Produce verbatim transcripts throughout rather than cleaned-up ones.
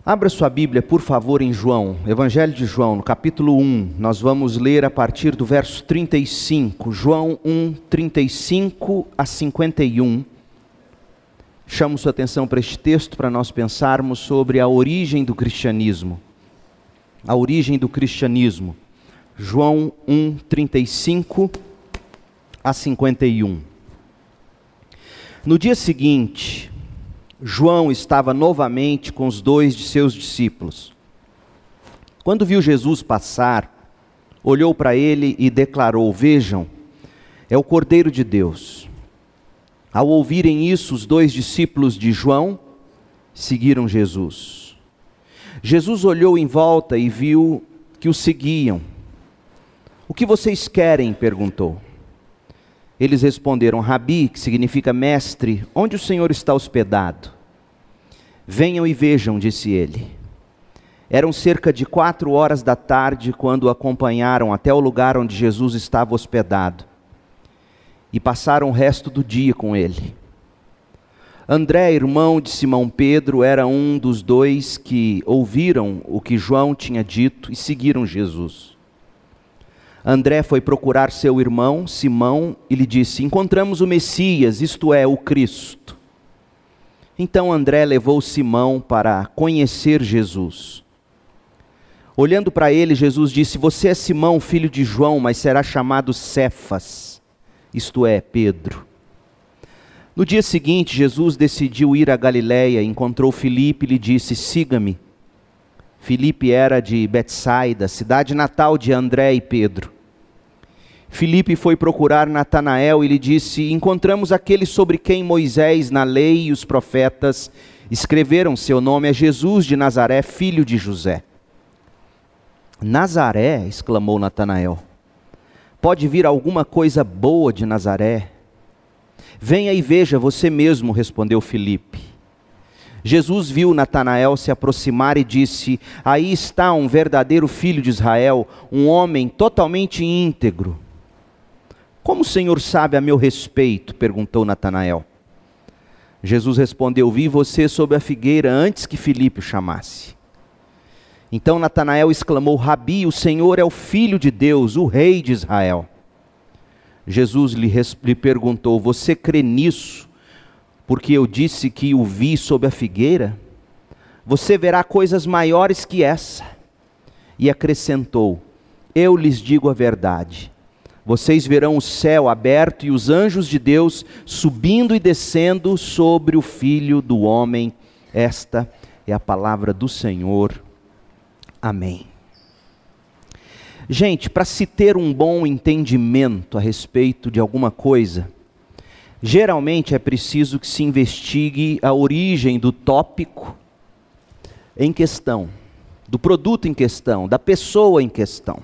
Abra sua Bíblia, por favor, em João, Evangelho de João, no capítulo um. Nós vamos ler a partir do verso trinta e cinco. João um, trinta e cinco a cinquenta e um. Chamo sua atenção para este texto para nós pensarmos sobre a origem do cristianismo. A origem do cristianismo. João um, trinta e cinco a cinquenta e um. No dia seguinte, João estava novamente com os dois de seus discípulos. Quando viu Jesus passar, olhou para ele e declarou: "Vejam, é o Cordeiro de Deus." Ao ouvirem isso, os dois discípulos de João seguiram Jesus. Jesus olhou em volta e viu que o seguiam. "O que vocês querem?" perguntou. Eles responderam: "Rabi", que significa mestre, "onde o Senhor está hospedado?" "Venham e vejam", disse ele. Eram cerca de quatro horas da tarde quando o acompanharam até o lugar onde Jesus estava hospedado. E passaram o resto do dia com ele. André, irmão de Simão Pedro, era um dos dois que ouviram o que João tinha dito e seguiram Jesus. André foi procurar seu irmão, Simão, e lhe disse: "Encontramos o Messias, isto é, o Cristo." Então André levou Simão para conhecer Jesus. Olhando para ele, Jesus disse: "Você é Simão, filho de João, mas será chamado Cefas, isto é, Pedro." No dia seguinte, Jesus decidiu ir a Galiléia, encontrou Filipe e lhe disse: "Siga-me." Filipe era de Betsaida, cidade natal de André e Pedro. Filipe foi procurar Natanael e lhe disse: "Encontramos aquele sobre quem Moisés, na lei e os profetas escreveram, seu nome é Jesus de Nazaré, filho de José." "Nazaré?" exclamou Natanael. "Pode vir alguma coisa boa de Nazaré?" "Venha e veja você mesmo", respondeu Filipe. Jesus viu Natanael se aproximar e disse: "Aí está um verdadeiro filho de Israel, um homem totalmente íntegro." "Como o Senhor sabe a meu respeito?" perguntou Natanael. Jesus respondeu: "Vi você sob a figueira antes que Filipe o chamasse." Então Natanael exclamou: "Rabi, o Senhor é o Filho de Deus, o Rei de Israel." Jesus lhe, lhe perguntou: "Você crê nisso, porque eu disse que o vi sob a figueira? Você verá coisas maiores que essa." E acrescentou: "Eu lhes digo a verdade. Vocês verão o céu aberto e os anjos de Deus subindo e descendo sobre o Filho do Homem." Esta é a palavra do Senhor. Amém. Gente, para se ter um bom entendimento a respeito de alguma coisa, geralmente é preciso que se investigue a origem do tópico em questão, do produto em questão, da pessoa em questão.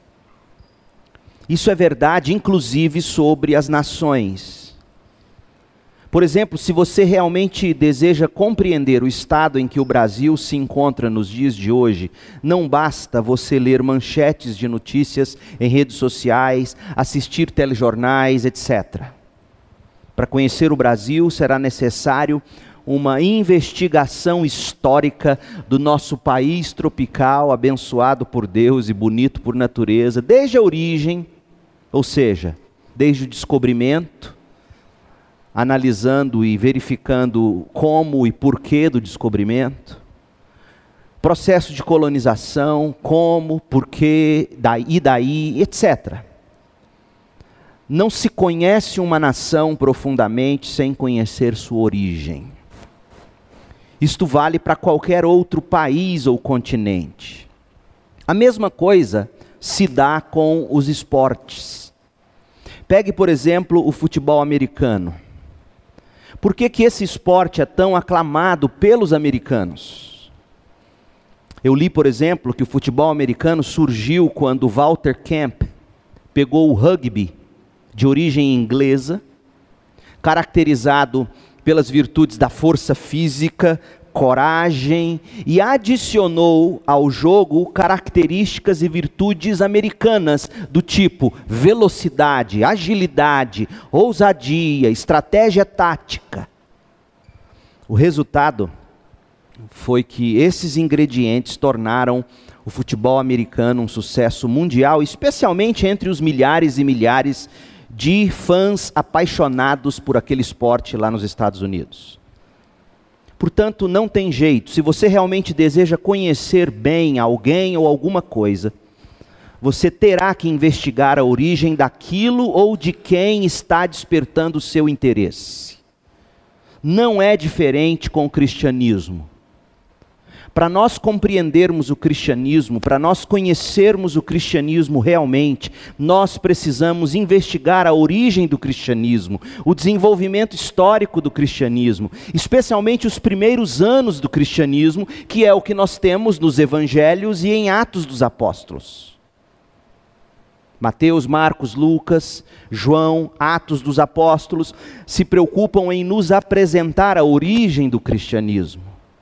Isso é verdade, inclusive, sobre as nações. Por exemplo, se você realmente deseja compreender o estado em que o Brasil se encontra nos dias de hoje, não basta você ler manchetes de notícias em redes sociais, assistir telejornais, etcétera. Para conhecer o Brasil, será necessário uma investigação histórica do nosso país tropical, abençoado por Deus e bonito por natureza, desde a origem, ou seja, desde o descobrimento, analisando e verificando como e porquê do descobrimento, processo de colonização, como, porquê, daí, daí, etcétera. Não se conhece uma nação profundamente sem conhecer sua origem. Isto vale para qualquer outro país ou continente. A mesma coisa se dá com os esportes. Pegue, por exemplo, o futebol americano. Por que que esse esporte é tão aclamado pelos americanos? Eu li, por exemplo, que o futebol americano surgiu quando Walter Camp pegou o rugby, de origem inglesa, caracterizado pelas virtudes da força física, coragem, e adicionou ao jogo características e virtudes americanas do tipo velocidade, agilidade, ousadia, estratégia tática. O resultado foi que esses ingredientes tornaram o futebol americano um sucesso mundial, especialmente entre os milhares e milhares de fãs apaixonados por aquele esporte lá nos Estados Unidos. Portanto, não tem jeito. Se você realmente deseja conhecer bem alguém ou alguma coisa, você terá que investigar a origem daquilo ou de quem está despertando o seu interesse. Não é diferente com o cristianismo. Para nós compreendermos o cristianismo, para nós conhecermos o cristianismo realmente, nós precisamos investigar a origem do cristianismo, o desenvolvimento histórico do cristianismo, especialmente os primeiros anos do cristianismo, que é o que nós temos nos evangelhos e em Atos dos Apóstolos. Mateus, Marcos, Lucas, João, Atos dos Apóstolos se preocupam em nos apresentar a origem do cristianismo.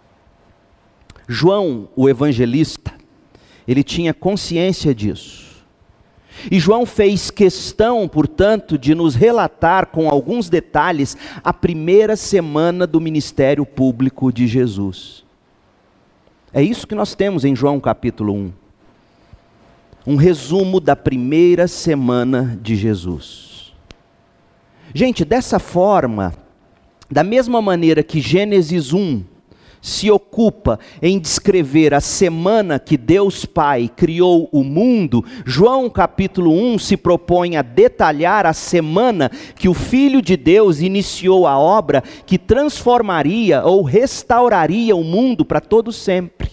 João, o evangelista, ele tinha consciência disso. E João fez questão, portanto, de nos relatar com alguns detalhes a primeira semana do ministério público de Jesus. É isso que nós temos em João capítulo um. Um resumo da primeira semana de Jesus. Gente, dessa forma, da mesma maneira que Gênesis um se ocupa em descrever a semana que Deus Pai criou o mundo, João capítulo um se propõe a detalhar a semana que o Filho de Deus iniciou a obra que transformaria ou restauraria o mundo para todo sempre.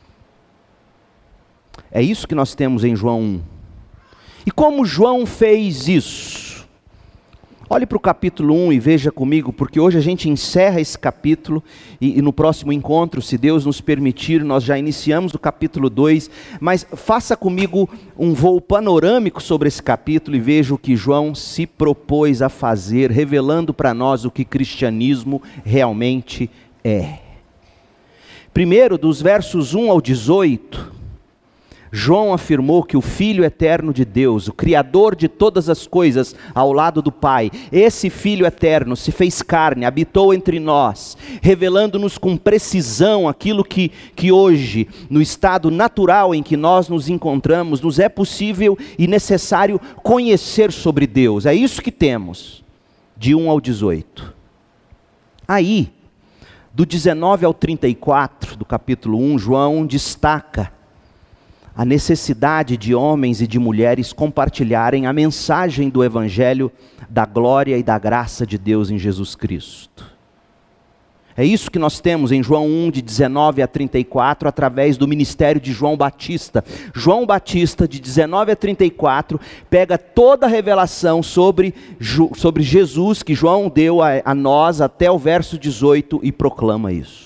É isso que nós temos em João um. E como João fez isso? Olhe para o capítulo um e veja comigo, porque hoje a gente encerra esse capítulo, e, e no próximo encontro, se Deus nos permitir, nós já iniciamos o capítulo dois, mas faça comigo um voo panorâmico sobre esse capítulo e veja o que João se propôs a fazer, revelando para nós o que cristianismo realmente é. Primeiro, dos versos um ao dezoito, João afirmou que o Filho eterno de Deus, o Criador de todas as coisas ao lado do Pai, esse Filho eterno se fez carne, habitou entre nós, revelando-nos com precisão aquilo que, que hoje, no estado natural em que nós nos encontramos, nos é possível e necessário conhecer sobre Deus. É isso que temos, de um ao dezoito. Aí, do dezenove ao trinta e quatro, do capítulo um, João destaca a necessidade de homens e de mulheres compartilharem a mensagem do Evangelho da glória e da graça de Deus em Jesus Cristo. É isso que nós temos em João um, de dezenove a trinta e quatro, através do ministério de João Batista. João Batista, de dezenove a trinta e quatro, pega toda a revelação sobre, sobre Jesus que João deu a, a nós até o verso dezoito e proclama isso.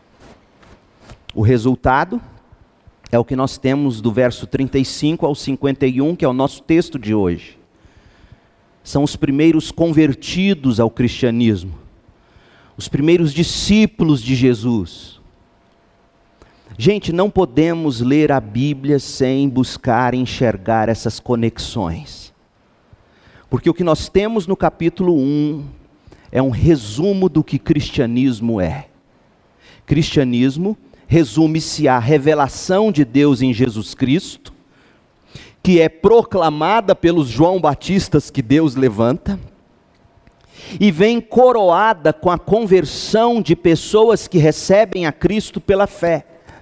O resultado é o que nós temos do verso trinta e cinco ao cinquenta e um, que é o nosso texto de hoje. São os primeiros convertidos ao cristianismo, os primeiros discípulos de Jesus. Gente, não podemos ler a Bíblia sem buscar enxergar essas conexões. Porque o que nós temos no capítulo um é um resumo do que cristianismo é. Cristianismo resume-se à revelação de Deus em Jesus Cristo, que é proclamada pelos João Batistas que Deus levanta, e vem coroada com a conversão de pessoas que recebem a Cristo pela fé.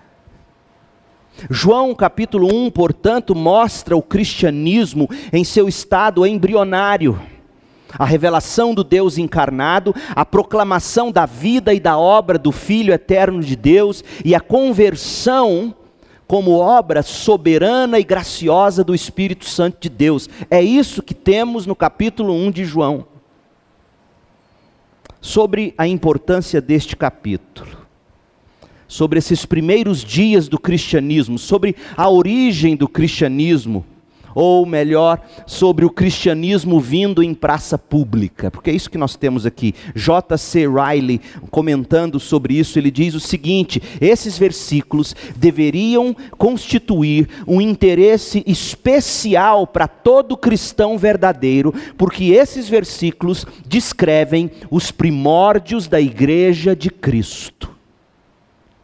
João capítulo um, portanto, mostra o cristianismo em seu estado embrionário. A revelação do Deus encarnado, a proclamação da vida e da obra do Filho eterno de Deus e a conversão como obra soberana e graciosa do Espírito Santo de Deus. É isso que temos no capítulo um de João. Sobre a importância deste capítulo, sobre esses primeiros dias do cristianismo, sobre a origem do cristianismo, ou melhor, sobre o cristianismo vindo em praça pública, porque é isso que nós temos aqui. J C Riley, comentando sobre isso, ele diz o seguinte: esses versículos deveriam constituir um interesse especial para todo cristão verdadeiro, porque esses versículos descrevem os primórdios da igreja de Cristo.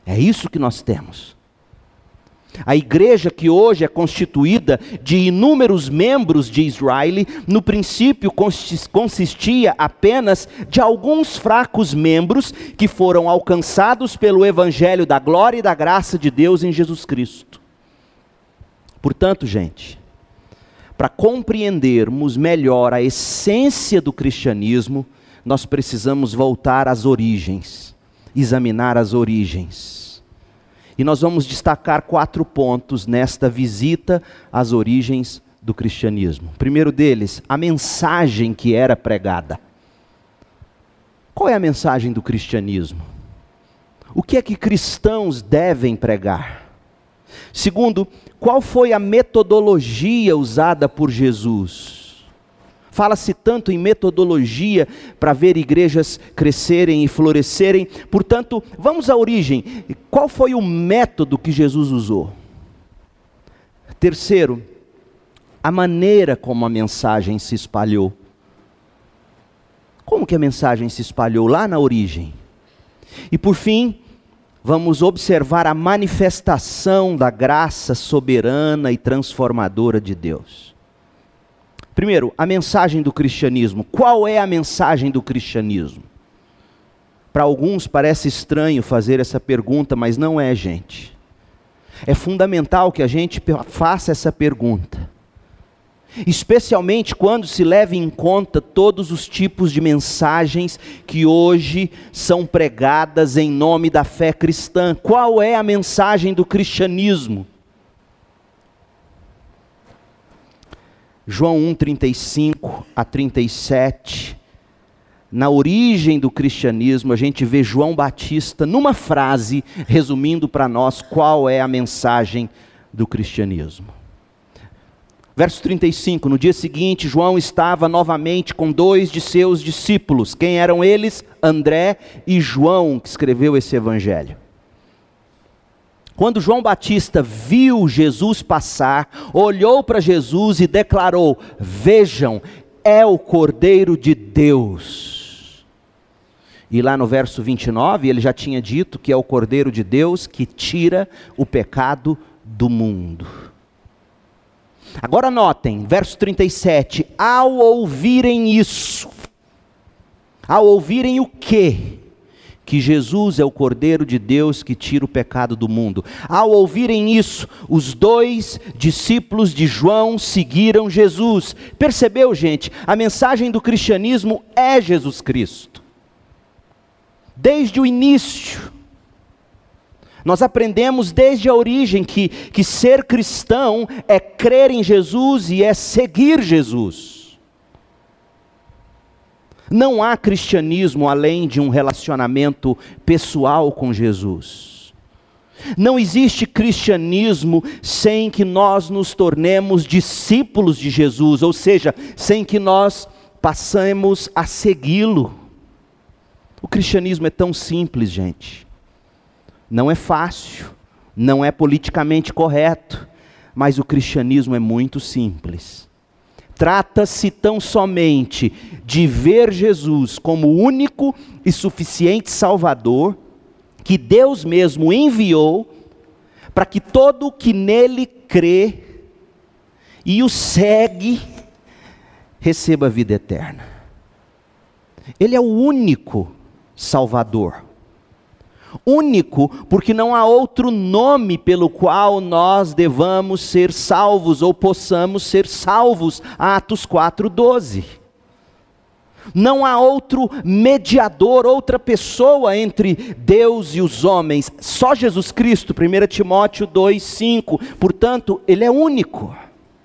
É isso que nós temos. A igreja que hoje é constituída de inúmeros membros de Israel, no princípio consistia apenas de alguns fracos membros que foram alcançados pelo evangelho da glória e da graça de Deus em Jesus Cristo. Portanto, gente, para compreendermos melhor a essência do cristianismo, nós precisamos voltar às origens, examinar as origens. E nós vamos destacar quatro pontos nesta visita às origens do cristianismo. O primeiro deles, a mensagem que era pregada. Qual é a mensagem do cristianismo? O que é que cristãos devem pregar? Segundo, qual foi a metodologia usada por Jesus? Fala-se tanto em metodologia para ver igrejas crescerem e florescerem. Portanto, vamos à origem. Qual foi o método que Jesus usou? Terceiro, a maneira como a mensagem se espalhou. Como que a mensagem se espalhou lá na origem? E por fim, vamos observar a manifestação da graça soberana e transformadora de Deus. Primeiro, a mensagem do cristianismo. Qual é a mensagem do cristianismo? Para alguns parece estranho fazer essa pergunta, mas não é, gente. É fundamental que a gente faça essa pergunta. Especialmente quando se leva em conta todos os tipos de mensagens que hoje são pregadas em nome da fé cristã. Qual é a mensagem do cristianismo? João um, trinta e cinco a trinta e sete, na origem do cristianismo, a gente vê João Batista numa frase, resumindo para nós qual é a mensagem do cristianismo. Verso trinta e cinco, no dia seguinte, João estava novamente com dois de seus discípulos. Quem eram eles? André e João, que escreveu esse evangelho. Quando João Batista viu Jesus passar, olhou para Jesus e declarou: vejam, é o Cordeiro de Deus. E lá no verso vinte e nove, ele já tinha dito que é o Cordeiro de Deus que tira o pecado do mundo. Agora notem, verso trinta e sete, ao ouvirem isso, ao ouvirem o quê? Que Jesus é o Cordeiro de Deus que tira o pecado do mundo. Ao ouvirem isso, os dois discípulos de João seguiram Jesus. Percebeu, gente? A mensagem do cristianismo é Jesus Cristo. Desde o início, nós aprendemos desde a origem que, que ser cristão é crer em Jesus e é seguir Jesus. Não há cristianismo além de um relacionamento pessoal com Jesus. Não existe cristianismo sem que nós nos tornemos discípulos de Jesus, ou seja, sem que nós passemos a segui-lo. O cristianismo é tão simples, gente. Não é fácil, não é politicamente correto, mas o cristianismo é muito simples. Trata-se tão somente de ver Jesus como o único e suficiente Salvador, que Deus mesmo enviou, para que todo o que nele crê e o segue, receba a vida eterna. Ele é o único Salvador. Único, porque não há outro nome pelo qual nós devamos ser salvos, ou possamos ser salvos. Atos quatro, doze. Não há outro mediador, outra pessoa entre Deus e os homens. Só Jesus Cristo, primeiro Timóteo dois, cinco. Portanto, Ele é único.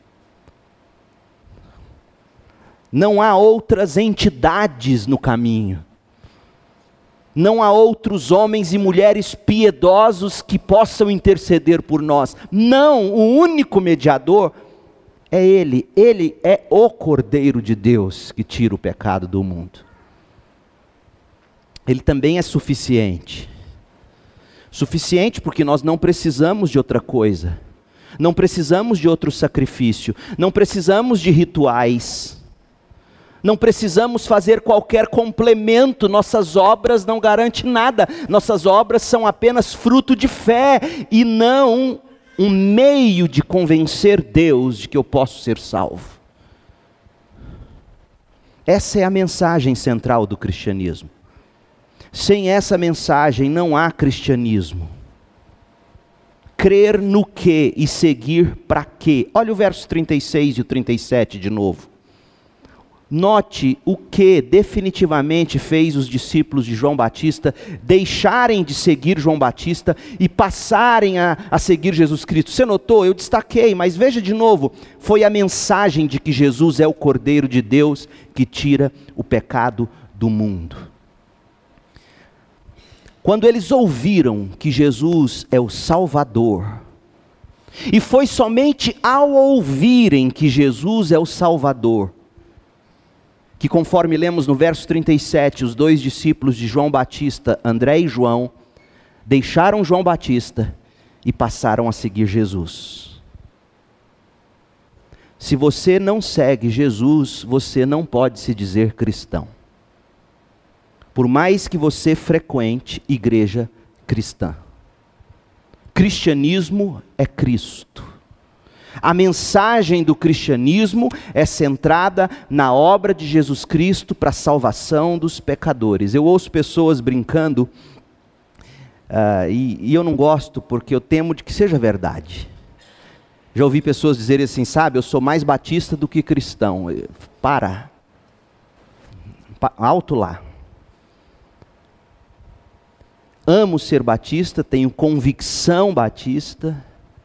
Não há outras entidades no caminho. Não há outros homens e mulheres piedosos que possam interceder por nós. Não, o único mediador é Ele. Ele é o Cordeiro de Deus que tira o pecado do mundo. Ele também é suficiente. Suficiente porque nós não precisamos de outra coisa. Não precisamos de outro sacrifício. Não precisamos de rituais. Não precisamos fazer qualquer complemento, nossas obras não garantem nada, nossas obras são apenas fruto de fé e não um meio de convencer Deus de que eu posso ser salvo. Essa é a mensagem central do cristianismo. Sem essa mensagem não há cristianismo. Crer no que e seguir para quê? Olha o verso trinta e seis e o trinta e sete de novo. Note o que definitivamente fez os discípulos de João Batista deixarem de seguir João Batista e passarem a, a seguir Jesus Cristo. Você notou? Eu destaquei, mas veja de novo. Foi a mensagem de que Jesus é o Cordeiro de Deus que tira o pecado do mundo. Quando eles ouviram que Jesus é o Salvador, e foi somente ao ouvirem que Jesus é o Salvador, que conforme lemos no verso trinta e sete, os dois discípulos de João Batista, André e João, deixaram João Batista e passaram a seguir Jesus. Se você não segue Jesus, você não pode se dizer cristão. Por mais que você frequente igreja cristã. Cristianismo é Cristo. A mensagem do cristianismo é centrada na obra de Jesus Cristo para a salvação dos pecadores. Eu ouço pessoas brincando, uh, e, e eu não gosto porque eu temo de que seja verdade. Já ouvi pessoas dizerem assim, sabe, eu sou mais batista do que cristão. Para, pa, alto lá. Amo ser batista, tenho convicção batista,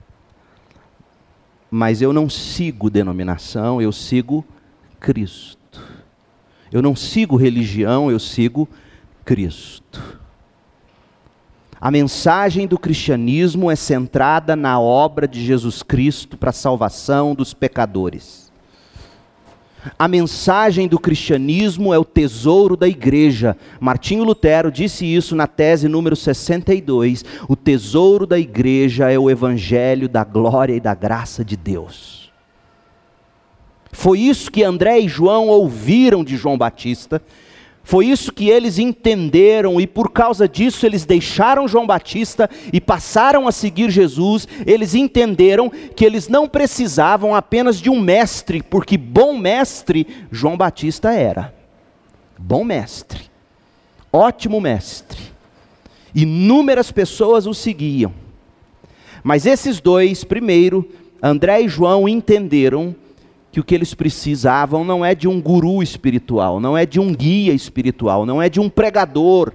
mas eu não sigo denominação, eu sigo Cristo. Eu não sigo religião, eu sigo Cristo. A mensagem do cristianismo é centrada na obra de Jesus Cristo para a salvação dos pecadores. A mensagem do cristianismo é o tesouro da igreja. Martinho Lutero disse isso na tese número sessenta e dois. O tesouro da igreja é o evangelho da glória e da graça de Deus. Foi isso que André e João ouviram de João Batista. Foi isso que eles entenderam e por causa disso eles deixaram João Batista e passaram a seguir Jesus. Eles entenderam que eles não precisavam apenas de um mestre, porque bom mestre João Batista era. Bom mestre, ótimo mestre. Inúmeras pessoas o seguiam. Mas esses dois, primeiro, André e João, entenderam que o que eles precisavam não é de um guru espiritual, não é de um guia espiritual, não é de um pregador.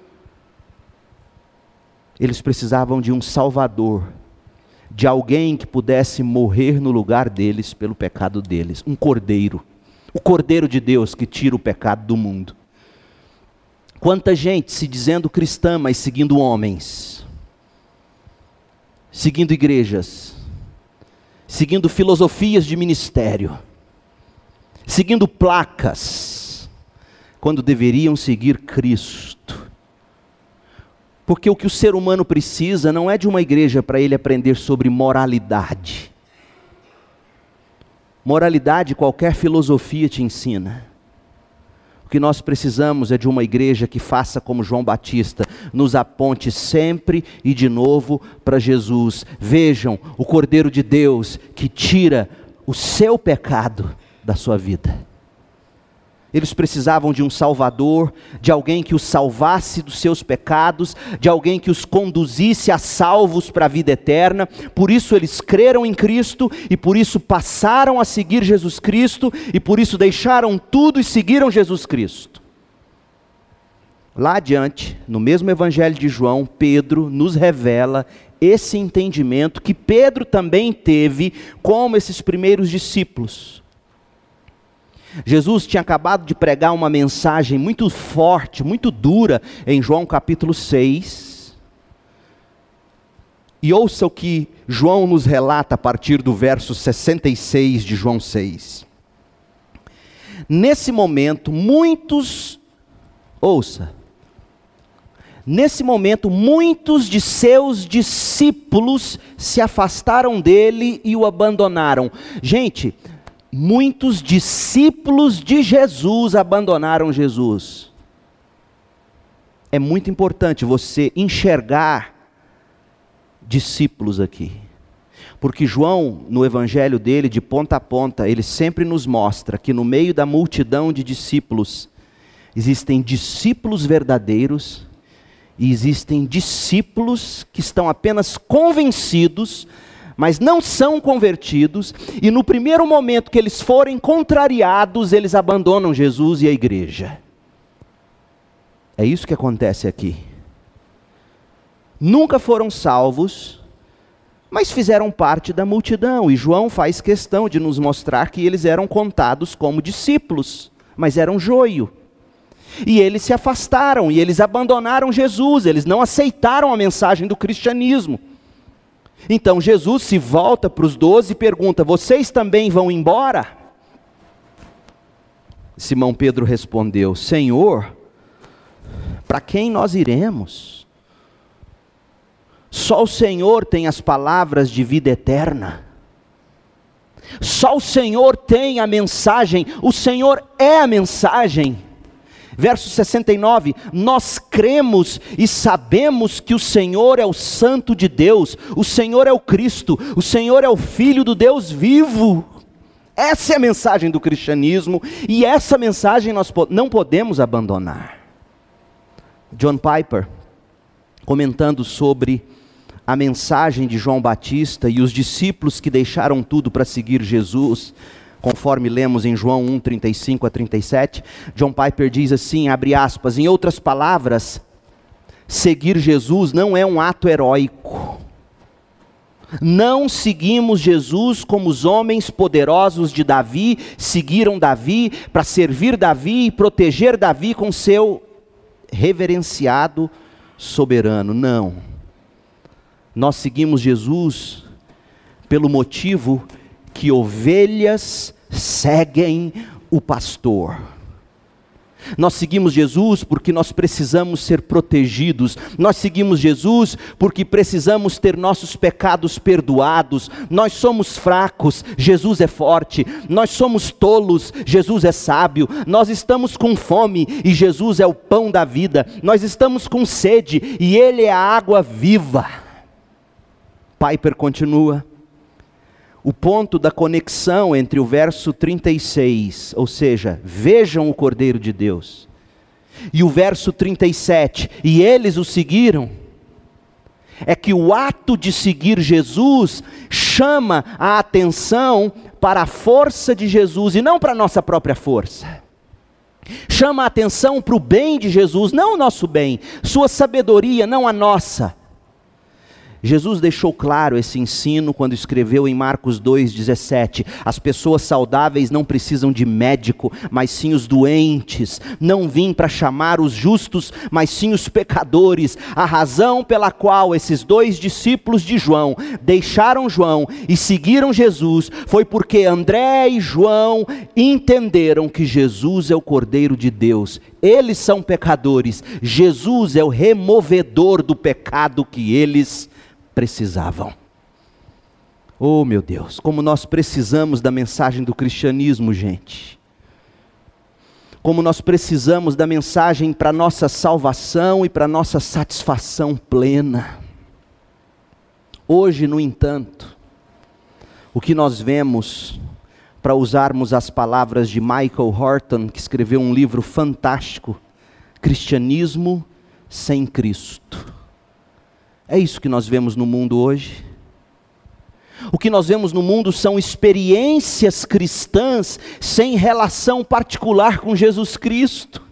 Eles precisavam de um salvador, de alguém que pudesse morrer no lugar deles pelo pecado deles, um cordeiro, o Cordeiro de Deus que tira o pecado do mundo. Quanta gente se dizendo cristã, mas seguindo homens, seguindo igrejas, seguindo filosofias de ministério, seguindo placas, quando deveriam seguir Cristo. Porque o que o ser humano precisa não é de uma igreja para ele aprender sobre moralidade. Moralidade qualquer filosofia te ensina. O que nós precisamos é de uma igreja que faça como João Batista, nos aponte sempre e de novo para Jesus. Vejam o Cordeiro de Deus que tira o seu pecado da sua vida. Eles precisavam de um salvador, de alguém que os salvasse dos seus pecados, de alguém que os conduzisse a salvos para a vida eterna. Por isso eles creram em Cristo, e por isso passaram a seguir Jesus Cristo, e por isso deixaram tudo e seguiram Jesus Cristo. Lá adiante, no mesmo Evangelho de João, Pedro nos revela esse entendimento que Pedro também teve como esses primeiros discípulos. Jesus tinha acabado de pregar uma mensagem muito forte, muito dura, em João capítulo seis. E ouça o que João nos relata a partir do verso sessenta e seis de João seis. Nesse momento, muitos, ouça, nesse momento, muitos de seus discípulos se afastaram dele e o abandonaram. Gente, muitos discípulos de Jesus abandonaram Jesus. É muito importante você enxergar discípulos aqui. Porque João, no evangelho dele, de ponta a ponta, ele sempre nos mostra que no meio da multidão de discípulos, existem discípulos verdadeiros e existem discípulos que estão apenas convencidos, mas não são convertidos, e no primeiro momento que eles forem contrariados, eles abandonam Jesus e a igreja. É isso que acontece aqui. Nunca foram salvos, mas fizeram parte da multidão, e João faz questão de nos mostrar que eles eram contados como discípulos, mas eram joio. E eles se afastaram, e eles abandonaram Jesus, eles não aceitaram a mensagem do cristianismo. Então Jesus se volta para os doze e pergunta: vocês também vão embora? Simão Pedro respondeu: Senhor, para quem nós iremos? Só o Senhor tem as palavras de vida eterna. Só o Senhor tem a mensagem, o Senhor é a mensagem. Verso sessenta e nove, nós cremos e sabemos que o Senhor é o Santo de Deus, o Senhor é o Cristo, o Senhor é o Filho do Deus vivo. Essa é a mensagem do cristianismo, e essa mensagem nós não podemos abandonar. John Piper, comentando sobre a mensagem de João Batista e os discípulos que deixaram tudo para seguir Jesus, conforme lemos em João um, trinta e cinco a trinta e sete, John Piper diz assim, abre aspas, em outras palavras, seguir Jesus não é um ato heróico. Não seguimos Jesus como os homens poderosos de Davi seguiram Davi para servir Davi e proteger Davi com seu reverenciado soberano. Não. Nós seguimos Jesus pelo motivo que ovelhas seguem o pastor. Nós seguimos Jesus porque nós precisamos ser protegidos. Nós seguimos Jesus porque precisamos ter nossos pecados perdoados. Nós somos fracos, Jesus é forte. Nós somos tolos, Jesus é sábio. Nós estamos com fome e Jesus é o pão da vida. Nós estamos com sede e Ele é a água viva. Piper continua. O ponto da conexão entre o verso trinta e seis, ou seja, vejam o Cordeiro de Deus, e o verso trinta e sete, e eles o seguiram, é que o ato de seguir Jesus chama a atenção para a força de Jesus e não para a nossa própria força. Chama a atenção para o bem de Jesus, não o nosso bem, sua sabedoria, não a nossa. Jesus deixou claro esse ensino quando escreveu em Marcos dois, dezessete, as pessoas saudáveis não precisam de médico, mas sim os doentes. Não vim para chamar os justos, mas sim os pecadores. A razão pela qual esses dois discípulos de João deixaram João e seguiram Jesus foi porque André e João entenderam que Jesus é o Cordeiro de Deus. Eles são pecadores, Jesus é o removedor do pecado que eles precisavam. Oh meu Deus, como nós precisamos da mensagem do cristianismo, gente. Como nós precisamos da mensagem para nossa salvação e para nossa satisfação plena. Hoje, no entanto, o que nós vemos, para usarmos as palavras de Michael Horton, que escreveu um livro fantástico, Cristianismo sem Cristo. É isso que nós vemos no mundo hoje. O que nós vemos no mundo são experiências cristãs sem relação particular com Jesus Cristo.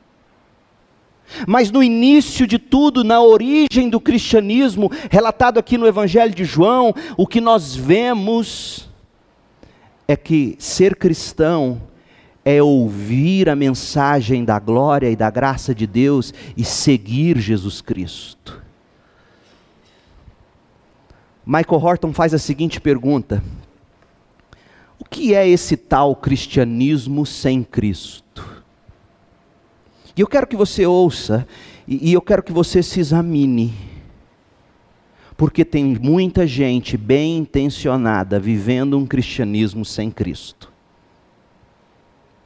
Mas no início de tudo, na origem do cristianismo, relatado aqui no Evangelho de João, o que nós vemos é que ser cristão é ouvir a mensagem da glória e da graça de Deus e seguir Jesus Cristo. Michael Horton faz a seguinte pergunta: o que é esse tal cristianismo sem Cristo? E eu quero que você ouça, e, e eu quero que você se examine, porque tem muita gente bem intencionada vivendo um cristianismo sem Cristo.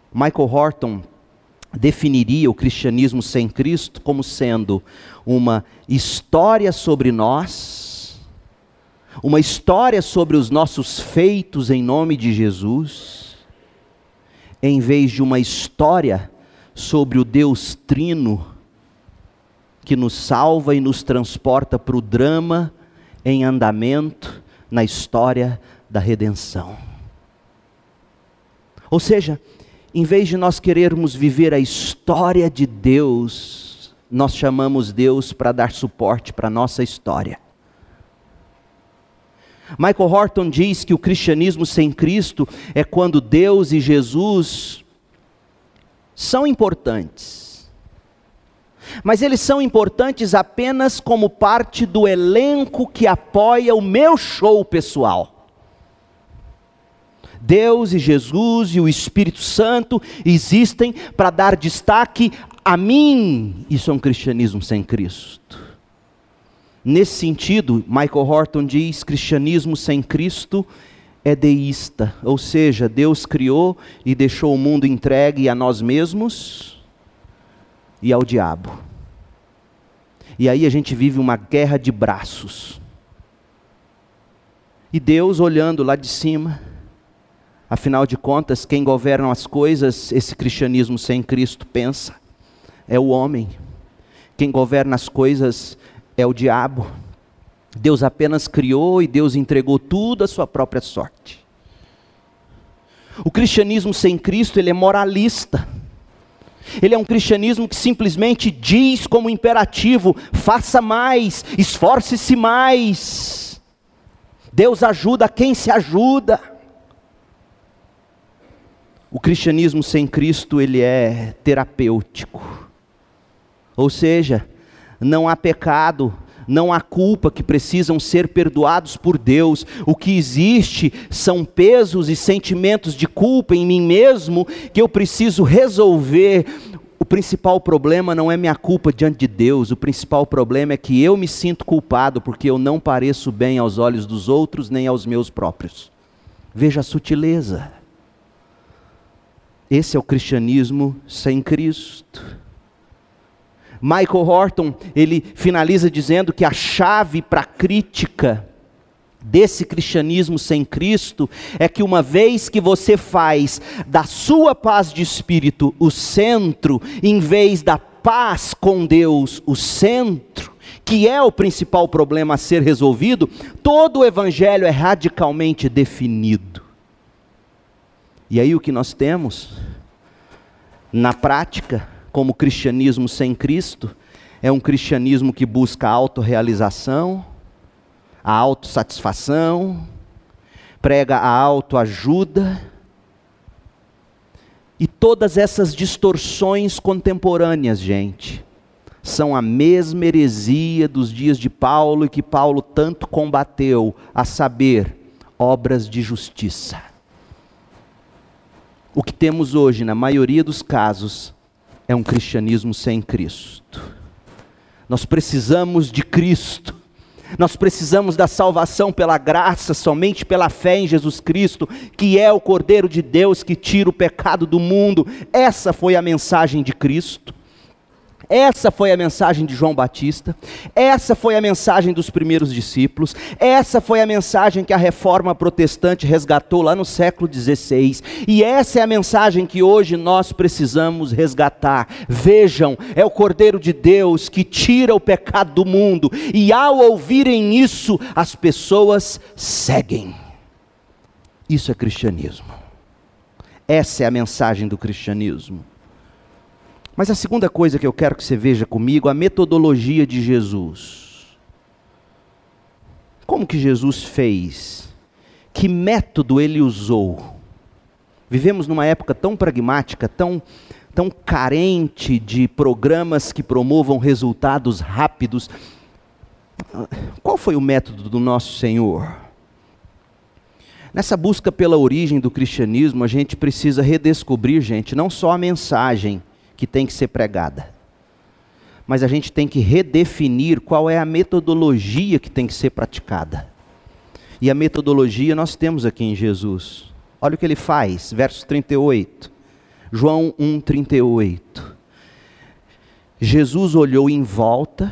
Michael Horton definiria o cristianismo sem Cristo como sendo uma história sobre nós, uma história sobre os nossos feitos em nome de Jesus, em vez de uma história sobre o Deus Trino, que nos salva e nos transporta para o drama em andamento na história da redenção. Ou seja, em vez de nós querermos viver a história de Deus, nós chamamos Deus para dar suporte para a nossa história. Michael Horton diz que o cristianismo sem Cristo é quando Deus e Jesus são importantes, mas eles são importantes apenas como parte do elenco que apoia o meu show pessoal. Deus e Jesus e o Espírito Santo existem para dar destaque a mim. Isso é um cristianismo sem Cristo. Nesse sentido, Michael Horton diz, cristianismo sem Cristo é deísta, ou seja, Deus criou e deixou o mundo entregue a nós mesmos e ao diabo. E aí a gente vive uma guerra de braços. E Deus olhando lá de cima. Afinal de contas, quem governa as coisas, esse cristianismo sem Cristo pensa, é o homem. Quem governa as coisas é o diabo. Deus apenas criou e Deus entregou tudo à sua própria sorte. O cristianismo sem Cristo, ele é moralista. Ele é um cristianismo que simplesmente diz como imperativo, faça mais, esforce-se mais. Deus ajuda quem se ajuda. O cristianismo sem Cristo, ele é terapêutico. Ou seja, não há pecado, não há culpa que precisam ser perdoados por Deus. O que existe são pesos e sentimentos de culpa em mim mesmo que eu preciso resolver. O principal problema não é minha culpa diante de Deus. O principal problema é que eu me sinto culpado porque eu não pareço bem aos olhos dos outros nem aos meus próprios. Veja a sutileza. Esse é o cristianismo sem Cristo. Michael Horton, ele finaliza dizendo que a chave para a crítica desse cristianismo sem Cristo é que uma vez que você faz da sua paz de espírito o centro, em vez da paz com Deus o centro, que é o principal problema a ser resolvido, todo o evangelho é radicalmente definido. E aí o que nós temos, na prática, como cristianismo sem Cristo, é um cristianismo que busca a autorrealização, a autossatisfação, prega a autoajuda, e todas essas distorções contemporâneas, gente, são a mesma heresia dos dias de Paulo e que Paulo tanto combateu, a saber, obras de justiça. O que temos hoje, na maioria dos casos, é um cristianismo sem Cristo. Nós precisamos de Cristo. Nós precisamos da salvação pela graça, somente pela fé em Jesus Cristo, que é o Cordeiro de Deus que tira o pecado do mundo. Essa foi a mensagem de Cristo. Essa foi a mensagem de João Batista, essa foi a mensagem dos primeiros discípulos, essa foi a mensagem que a reforma protestante resgatou lá no século dezesseis, e essa é a mensagem que hoje nós precisamos resgatar. Vejam, é o Cordeiro de Deus que tira o pecado do mundo, e ao ouvirem isso, as pessoas seguem. Isso é cristianismo. Essa é a mensagem do cristianismo. Mas a segunda coisa que eu quero que você veja comigo, a metodologia de Jesus. Como que Jesus fez? Que método ele usou? Vivemos numa época tão pragmática, tão, tão carente de programas que promovam resultados rápidos. Qual foi o método do nosso Senhor? Nessa busca pela origem do cristianismo, a gente precisa redescobrir, gente, não só a mensagem que tem que ser pregada, mas a gente tem que redefinir qual é a metodologia que tem que ser praticada. E a metodologia nós temos aqui em Jesus. Olha o que ele faz, verso trinta e oito. João um, trinta e oito. Jesus olhou em volta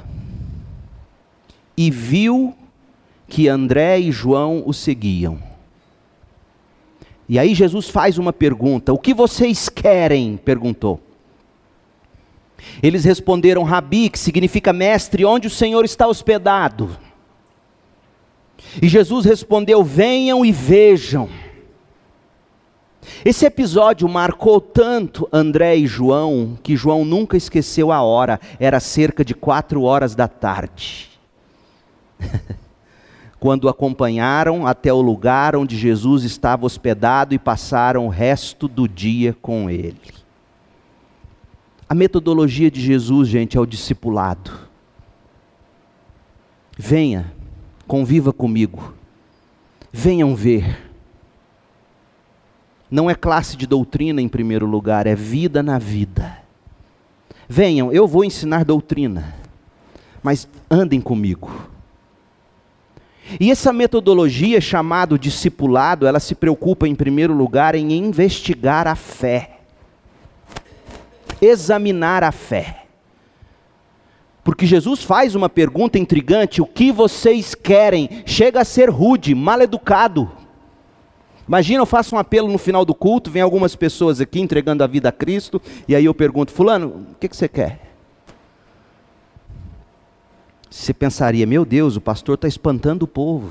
e viu que André e João o seguiam. E aí Jesus faz uma pergunta: o que vocês querem? Perguntou. Eles responderam: Rabi, que significa mestre, onde o Senhor está hospedado? E Jesus respondeu: venham e vejam. Esse episódio marcou tanto André e João, que João nunca esqueceu a hora. Era cerca de quatro horas da tarde. Quando acompanharam até o lugar onde Jesus estava hospedado e passaram o resto do dia com ele. A metodologia de Jesus, gente, é o discipulado. Venha, conviva comigo. Venham ver. Não é classe de doutrina em primeiro lugar, é vida na vida. Venham, eu vou ensinar doutrina, mas andem comigo. E essa metodologia chamada discipulado, ela se preocupa em primeiro lugar em investigar a fé. Examinar a fé. Porque Jesus faz uma pergunta intrigante: o que vocês querem? Chega a ser rude, mal educado. Imagina, eu faço um apelo no final do culto, vem algumas pessoas aqui entregando a vida a Cristo, e aí eu pergunto: fulano, o que, que você quer? Você pensaria: meu Deus, o pastor está espantando o povo.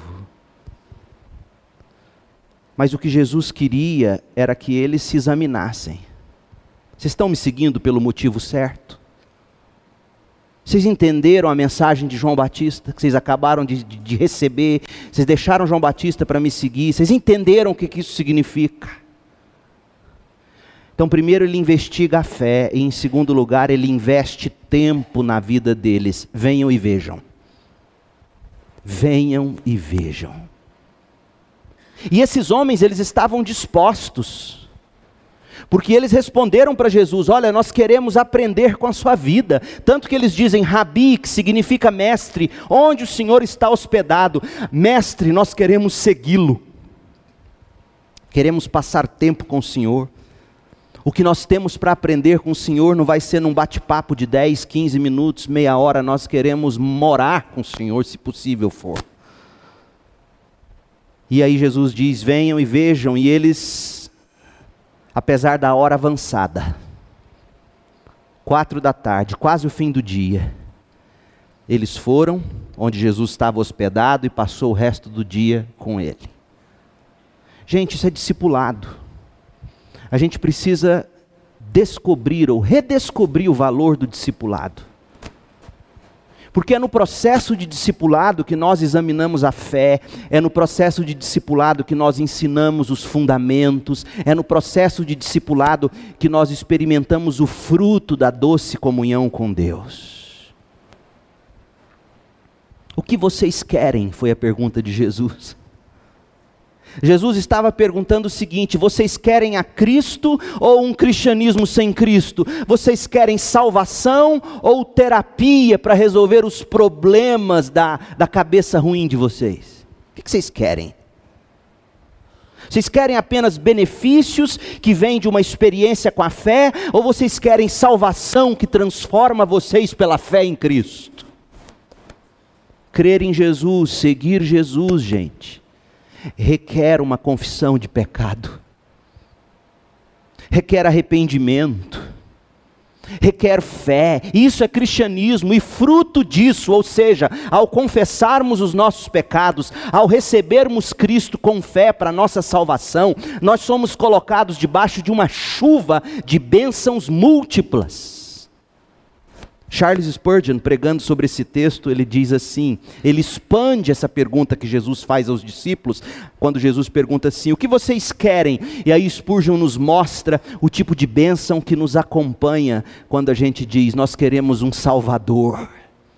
Mas o que Jesus queria era que eles se examinassem. Vocês estão me seguindo pelo motivo certo? Vocês entenderam a mensagem de João Batista, que vocês acabaram de, de, de receber? Vocês deixaram João Batista para me seguir? Vocês entenderam o que, que isso significa? Então, primeiro ele investiga a fé, e em segundo lugar ele investe tempo na vida deles. Venham e vejam. Venham e vejam. E esses homens, eles estavam dispostos. Porque eles responderam para Jesus: olha, nós queremos aprender com a sua vida. Tanto que eles dizem: Rabi, que significa mestre, onde o Senhor está hospedado? Mestre, nós queremos segui-lo. Queremos passar tempo com o Senhor. O que nós temos para aprender com o Senhor não vai ser num bate-papo de dez, quinze minutos, meia hora. Nós queremos morar com o Senhor, se possível for. E aí Jesus diz: venham e vejam. E eles, apesar da hora avançada, quatro da tarde, quase o fim do dia, eles foram onde Jesus estava hospedado e passou o resto do dia com ele. Gente, isso é discipulado. A gente precisa descobrir ou redescobrir o valor do discipulado. Porque é no processo de discipulado que nós examinamos a fé, é no processo de discipulado que nós ensinamos os fundamentos, é no processo de discipulado que nós experimentamos o fruto da doce comunhão com Deus. O que vocês querem? Foi a pergunta de Jesus. Jesus estava perguntando o seguinte: vocês querem a Cristo ou um cristianismo sem Cristo? Vocês querem salvação ou terapia para resolver os problemas da, da cabeça ruim de vocês? O que vocês querem? Vocês querem apenas benefícios que vêm de uma experiência com a fé? Ou vocês querem salvação que transforma vocês pela fé em Cristo? Crer em Jesus, seguir Jesus, gente, requer uma confissão de pecado, requer arrependimento, requer fé. Isso é cristianismo, e fruto disso, ou seja, ao confessarmos os nossos pecados, ao recebermos Cristo com fé para a nossa salvação, nós somos colocados debaixo de uma chuva de bênçãos múltiplas. Charles Spurgeon, pregando sobre esse texto, ele diz assim, ele expande essa pergunta que Jesus faz aos discípulos, quando Jesus pergunta assim: o que vocês querem? E aí Spurgeon nos mostra o tipo de bênção que nos acompanha quando a gente diz: nós queremos um Salvador,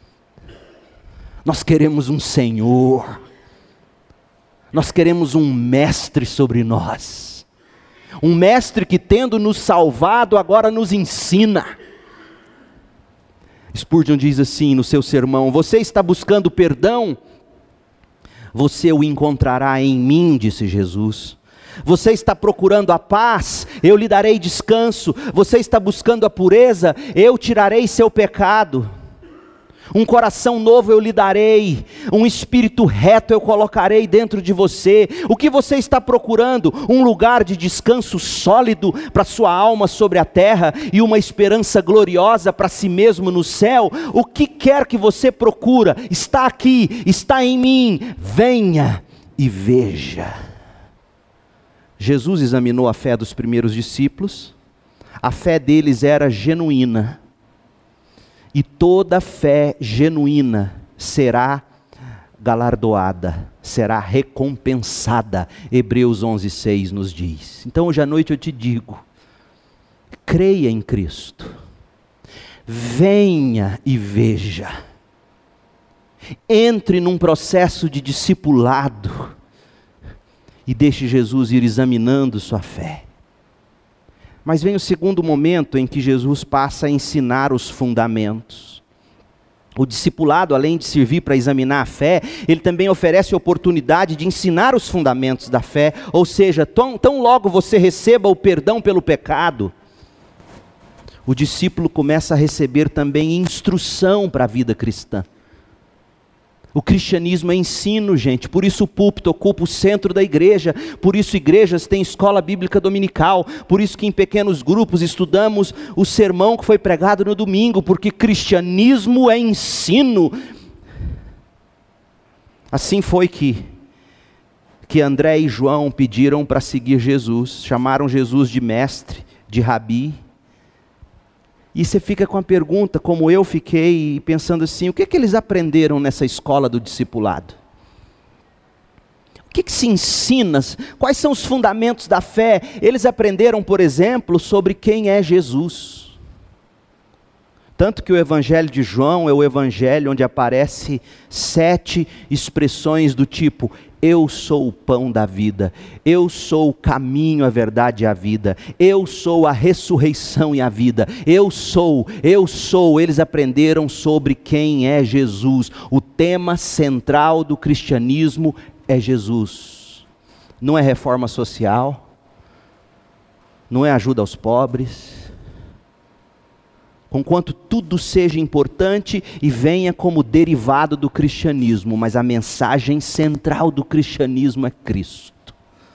nós queremos um Senhor, nós queremos um mestre sobre nós, um mestre que, tendo nos salvado, agora nos ensina. Spurgeon diz assim no seu sermão: você está buscando perdão? Você o encontrará em mim, disse Jesus. Você está procurando a paz? Eu lhe darei descanso. Você está buscando a pureza? Eu tirarei seu pecado. Um coração novo eu lhe darei, um espírito reto eu colocarei dentro de você. O que você está procurando? Um lugar de descanso sólido para sua alma sobre a terra e uma esperança gloriosa para si mesmo no céu? O que quer que você procura? Está aqui, está em mim. Venha e veja. Jesus examinou a fé dos primeiros discípulos. A fé deles era genuína. E toda fé genuína será galardoada, será recompensada. Hebreus onze, seis nos diz. Então hoje à noite eu te digo, creia em Cristo. Venha e veja. Entre num processo de discipulado e deixe Jesus ir examinando sua fé. Mas vem o segundo momento em que Jesus passa a ensinar os fundamentos. O discipulado, além de servir para examinar a fé, ele também oferece a oportunidade de ensinar os fundamentos da fé. Ou seja, tão, tão logo você receba o perdão pelo pecado, o discípulo começa a receber também instrução para a vida cristã. O cristianismo é ensino, gente, por isso o púlpito ocupa o centro da igreja, por isso igrejas têm escola bíblica dominical, por isso que em pequenos grupos estudamos o sermão que foi pregado no domingo, porque cristianismo é ensino. Assim foi que, que André e João pediram para seguir Jesus, chamaram Jesus de mestre, de rabi. E você fica com a pergunta, como eu fiquei, pensando assim, o que é que eles aprenderam nessa escola do discipulado? O que, que se ensina? Quais são os fundamentos da fé? Eles aprenderam, por exemplo, sobre quem é Jesus. Tanto que o Evangelho de João é o Evangelho onde aparece sete expressões do tipo: eu sou o pão da vida, eu sou o caminho, a verdade e a vida, eu sou a ressurreição e a vida, eu sou, eu sou. Eles aprenderam sobre quem é Jesus. O tema central do cristianismo é Jesus. Não é reforma social, não é ajuda aos pobres, conquanto tudo seja importante e venha como derivado do cristianismo, mas a mensagem central do cristianismo é Cristo.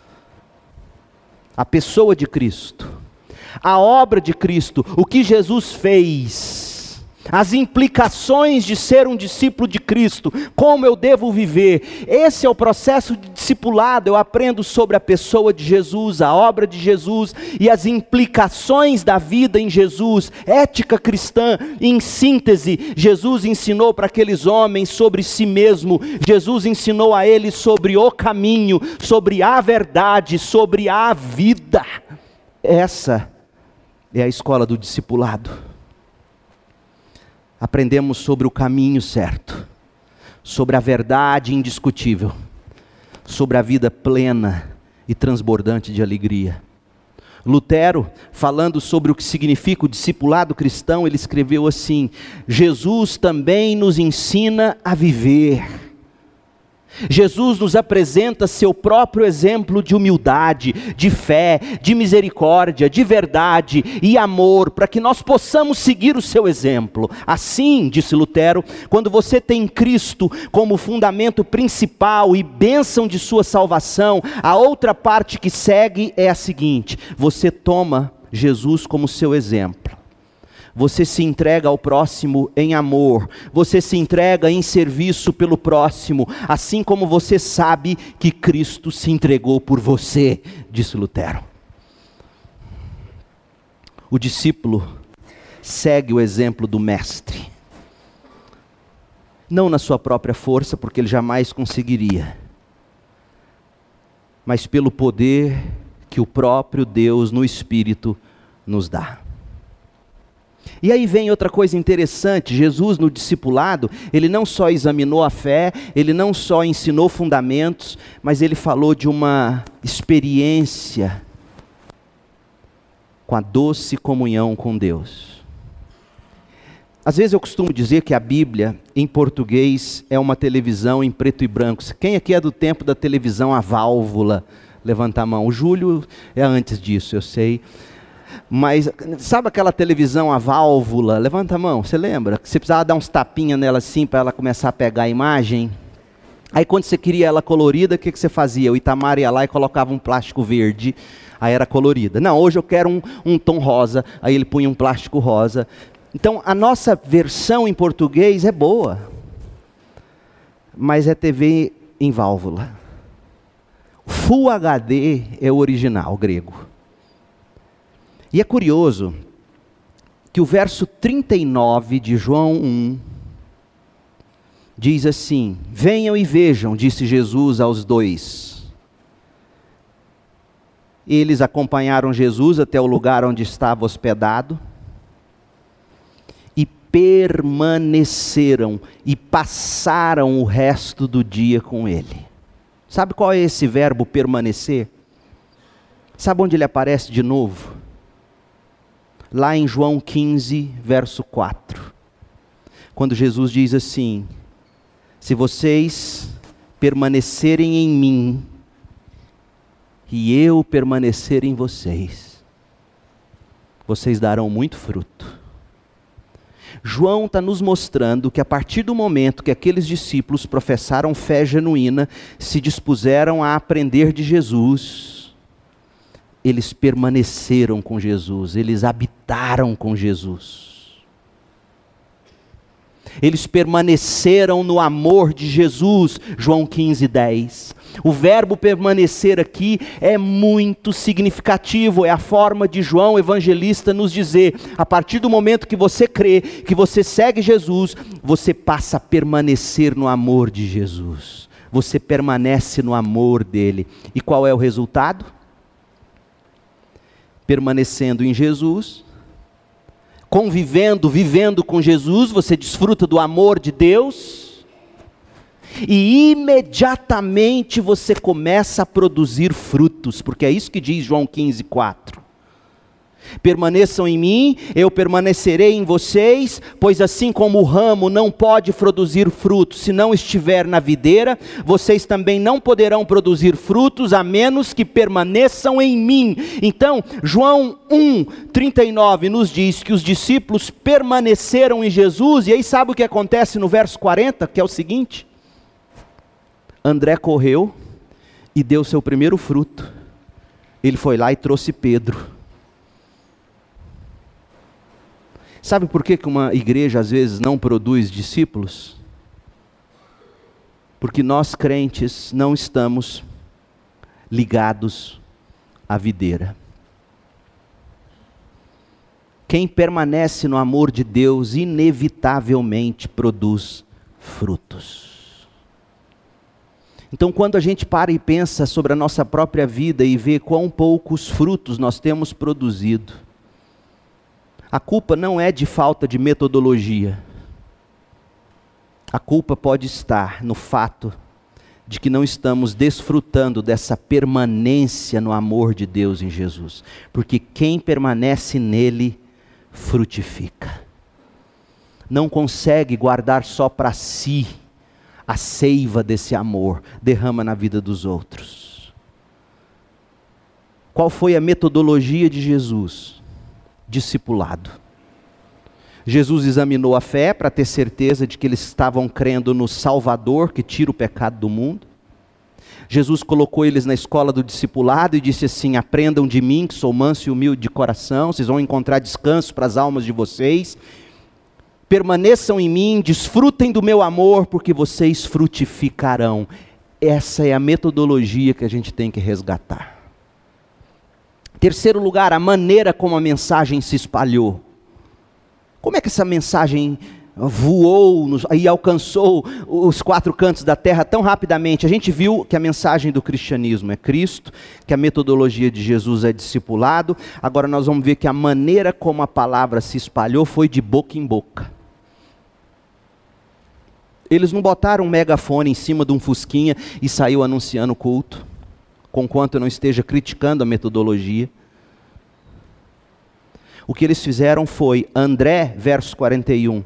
A pessoa de Cristo, a obra de Cristo, o que Jesus fez, as implicações de ser um discípulo de Cristo, como eu devo viver. Esse é o processo de discipulado. Eu aprendo sobre a pessoa de Jesus, a obra de Jesus e as implicações da vida em Jesus, ética cristã. Em síntese, Jesus ensinou para aqueles homens sobre si mesmo, Jesus ensinou a eles sobre o caminho, sobre a verdade, sobre a vida. Essa é a escola do discipulado. Aprendemos sobre o caminho certo, sobre a verdade indiscutível, sobre a vida plena e transbordante de alegria. Lutero, falando sobre o que significa o discipulado cristão, ele escreveu assim: Jesus também nos ensina a viver. Jesus nos apresenta seu próprio exemplo de humildade, de fé, de misericórdia, de verdade e amor, para que nós possamos seguir o seu exemplo. Assim, disse Lutero, quando você tem Cristo como fundamento principal e bênção de sua salvação, a outra parte que segue é a seguinte: você toma Jesus como seu exemplo. Você se entrega ao próximo em amor, você se entrega em serviço pelo próximo, assim como você sabe que Cristo se entregou por você, disse Lutero. O discípulo segue o exemplo do mestre, não na sua própria força, porque ele jamais conseguiria, mas pelo poder que o próprio Deus no Espírito nos dá. E aí vem outra coisa interessante: Jesus no discipulado, ele não só examinou a fé, ele não só ensinou fundamentos, mas ele falou de uma experiência com a doce comunhão com Deus. Às vezes eu costumo dizer que a Bíblia, em português, é uma televisão em preto e branco. Quem aqui é do tempo da televisão a válvula, Levanta a mão. O Júlio é antes disso, eu sei. Mas sabe aquela televisão a válvula? Levanta a mão, você lembra? Você precisava dar uns tapinhas nela assim para ela começar a pegar a imagem. Aí quando você queria ela colorida, o que, que você fazia? O Itamar ia lá e colocava um plástico verde, aí era colorida. Não, hoje eu quero um, um tom rosa, aí ele punha um plástico rosa. Então a nossa versão em português é boa, mas é T V em válvula. Full H D é o original grego. E é curioso que o verso trinta e nove de João um diz assim: venham e vejam, disse Jesus aos dois. Eles acompanharam Jesus até o lugar onde estava hospedado e permaneceram e passaram o resto do dia com ele. Sabe qual é esse verbo permanecer? Sabe onde ele aparece de novo? Lá em João quinze, verso quatro. Quando Jesus diz assim: se vocês permanecerem em mim, e eu permanecer em vocês, vocês darão muito fruto. João está nos mostrando que a partir do momento que aqueles discípulos professaram fé genuína, se dispuseram a aprender de Jesus, eles permaneceram com Jesus, eles habitaram com Jesus. Eles permaneceram no amor de Jesus, João quinze, dez. O verbo permanecer aqui é muito significativo, é a forma de João evangelista nos dizer: a partir do momento que você crê, que você segue Jesus, você passa a permanecer no amor de Jesus. Você permanece no amor dele. E qual é o resultado? Permanecendo em Jesus, convivendo, vivendo com Jesus, você desfruta do amor de Deus, e imediatamente você começa a produzir frutos, porque é isso que diz João quinze, quatro. Permaneçam em mim, eu permanecerei em vocês, pois assim como o ramo não pode produzir frutos se não estiver na videira, vocês também não poderão produzir frutos a menos que permaneçam em mim. Então, João um, trinta e nove nos diz que os discípulos permaneceram em Jesus, e aí sabe o que acontece no verso quarenta, que é o seguinte: André correu e deu seu primeiro fruto. Ele foi lá e trouxe Pedro. Sabe por que que uma igreja às vezes não produz discípulos? Porque nós crentes não estamos ligados à videira. Quem permanece no amor de Deus inevitavelmente produz frutos. Então, quando a gente para e pensa sobre a nossa própria vida e vê quão poucos frutos nós temos produzido, a culpa não é de falta de metodologia. A culpa pode estar no fato de que não estamos desfrutando dessa permanência no amor de Deus em Jesus. Porque quem permanece nele, frutifica. Não consegue guardar só para si a seiva desse amor, derrama na vida dos outros. Qual foi a metodologia de Jesus? Discipulado. Jesus examinou a fé para ter certeza de que eles estavam crendo no Salvador que tira o pecado do mundo. Jesus colocou eles na escola do discipulado e disse assim: aprendam de mim que sou manso e humilde de coração, vocês vão encontrar descanso para as almas de vocês. Permaneçam em mim, desfrutem do meu amor, porque vocês frutificarão. Essa é a metodologia que a gente tem que resgatar. Terceiro lugar, a maneira como a mensagem se espalhou. Como é que essa mensagem voou nos, e alcançou os quatro cantos da terra tão rapidamente? A gente viu que a mensagem do cristianismo é Cristo, que a metodologia de Jesus é discipulado. Agora nós vamos ver que a maneira como a palavra se espalhou foi de boca em boca. Eles não botaram um megafone em cima de um fusquinha e saiu anunciando o culto, conquanto eu não esteja criticando a metodologia. O que eles fizeram foi, André, verso quarenta e um.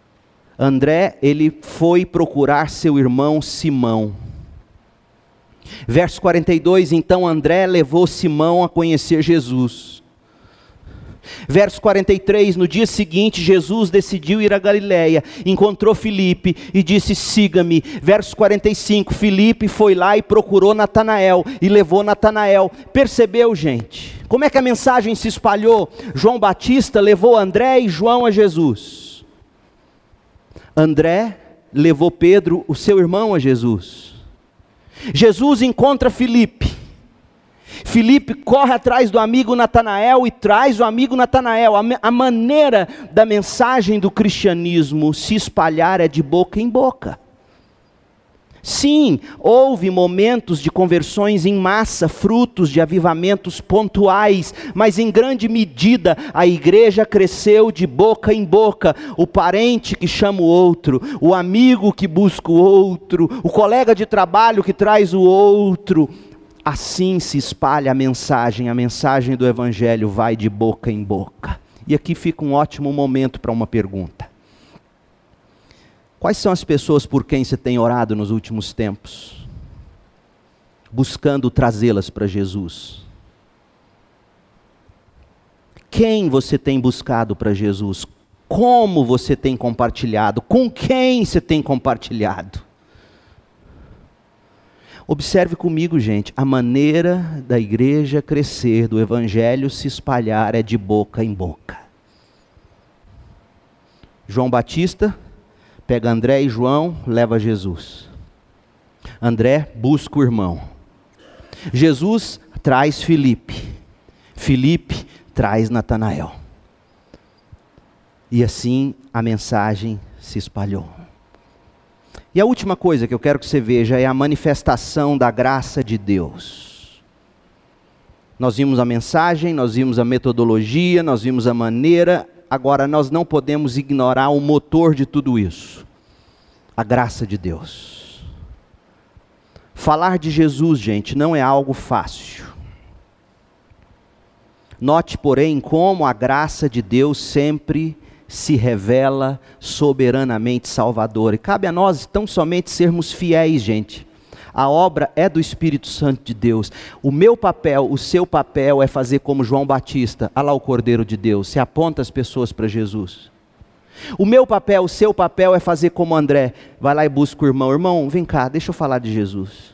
André, ele foi procurar seu irmão Simão. Verso quarenta e dois, então André levou Simão a conhecer Jesus. Verso quarenta e três, no dia seguinte Jesus decidiu ir a Galiléia, encontrou Filipe e disse, siga-me. Verso quarenta e cinco, Filipe foi lá e procurou Natanael e levou Natanael. Percebeu, gente? Como é que a mensagem se espalhou? João Batista levou André e João a Jesus. André levou Pedro, o seu irmão, a Jesus. Jesus encontra Filipe. Filipe corre atrás do amigo Natanael e traz o amigo Natanael. A, a maneira da mensagem do cristianismo se espalhar é de boca em boca. Sim, houve momentos de conversões em massa, frutos de avivamentos pontuais, mas em grande medida a igreja cresceu de boca em boca. O parente que chama o outro, o amigo que busca o outro, o colega de trabalho que traz o outro. Assim se espalha a mensagem, a mensagem do Evangelho vai de boca em boca. E aqui fica um ótimo momento para uma pergunta. Quais são as pessoas por quem você tem orado nos últimos tempos? Buscando trazê-las para Jesus. Quem você tem buscado para Jesus? Como você tem compartilhado? Com quem você tem compartilhado? Observe comigo, gente, a maneira da igreja crescer, do evangelho se espalhar é de boca em boca. João Batista pega André e João, leva a Jesus. André busca o irmão. Jesus traz Filipe. Filipe traz Natanael. E assim a mensagem se espalhou. E a última coisa que eu quero que você veja é a manifestação da graça de Deus. Nós vimos a mensagem, nós vimos a metodologia, nós vimos a maneira. Agora nós não podemos ignorar o motor de tudo isso. A graça de Deus. Falar de Jesus, gente, não é algo fácil. Note, porém, como a graça de Deus sempre se revela soberanamente salvadora. E cabe a nós tão somente sermos fiéis, gente. A obra é do Espírito Santo de Deus. O meu papel, o seu papel é fazer como João Batista. Olha lá o Cordeiro de Deus. Se aponta as pessoas para Jesus. O meu papel, o seu papel é fazer como André. Vai lá e busca o irmão. Irmão, vem cá, deixa eu falar de Jesus.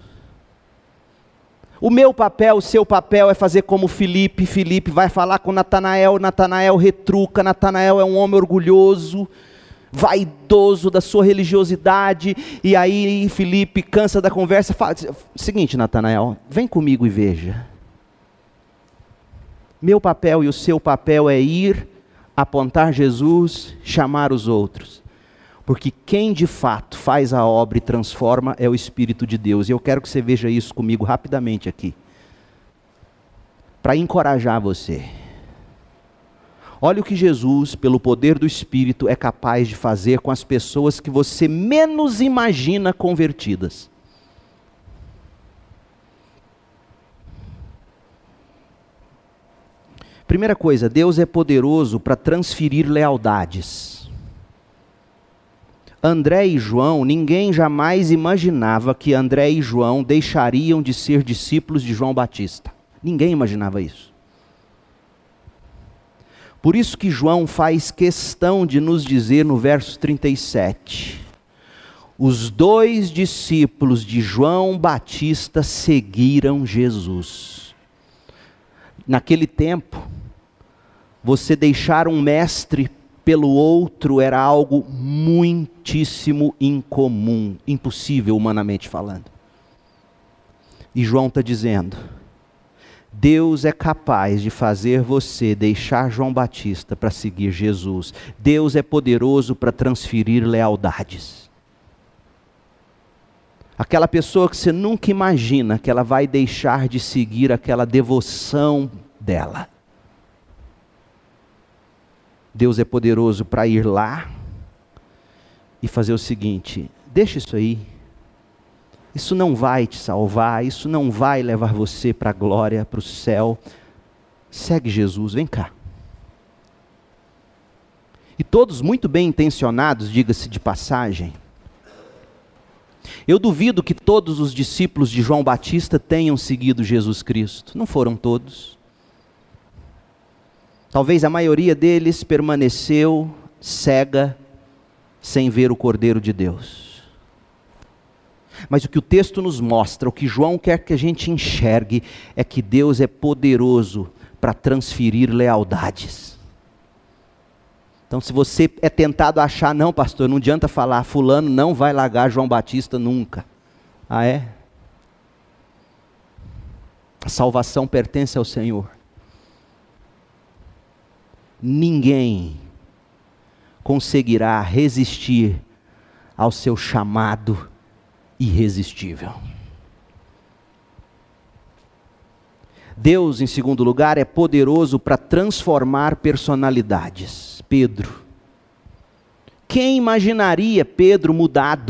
O meu papel, o seu papel é fazer como Filipe. Filipe vai falar com Natanael. Natanael retruca. Natanael é um homem orgulhoso, vaidoso da sua religiosidade. E aí Filipe cansa da conversa. Fala, seguinte, Natanael, vem comigo e veja. Meu papel e o seu papel é ir, apontar Jesus, chamar os outros. Porque quem de fato faz a obra e transforma é o Espírito de Deus. E eu quero que você veja isso comigo rapidamente aqui. Para encorajar você. Olha o que Jesus, pelo poder do Espírito, é capaz de fazer com as pessoas que você menos imagina convertidas. Primeira coisa, Deus é poderoso para transferir lealdades. André e João, ninguém jamais imaginava que André e João deixariam de ser discípulos de João Batista. Ninguém imaginava isso. Por isso que João faz questão de nos dizer no verso trinta e sete, os dois discípulos de João Batista seguiram Jesus. Naquele tempo, você deixar um mestre pelo outro era algo muitíssimo incomum, impossível humanamente falando. E João está dizendo, Deus é capaz de fazer você deixar João Batista para seguir Jesus. Deus é poderoso para transferir lealdades. Aquela pessoa que você nunca imagina que ela vai deixar de seguir aquela devoção dela. Deus é poderoso para ir lá e fazer o seguinte, deixa isso aí. Isso não vai te salvar, isso não vai levar você para a glória, para o céu. Segue Jesus, vem cá. E todos muito bem intencionados, diga-se de passagem, Eu duvido que todos os discípulos de João Batista tenham seguido Jesus Cristo. Não foram todos. Talvez a maioria deles permaneceu cega, sem ver o Cordeiro de Deus. Mas o que o texto nos mostra, o que João quer que a gente enxergue, é que Deus é poderoso para transferir lealdades. Então, se você é tentado a achar, não, pastor, não adianta falar, fulano não vai largar João Batista nunca. Ah, é? A salvação pertence ao Senhor. Ninguém conseguirá resistir ao seu chamado irresistível. Deus, em segundo lugar, é poderoso para transformar personalidades. Pedro. Quem imaginaria Pedro mudado?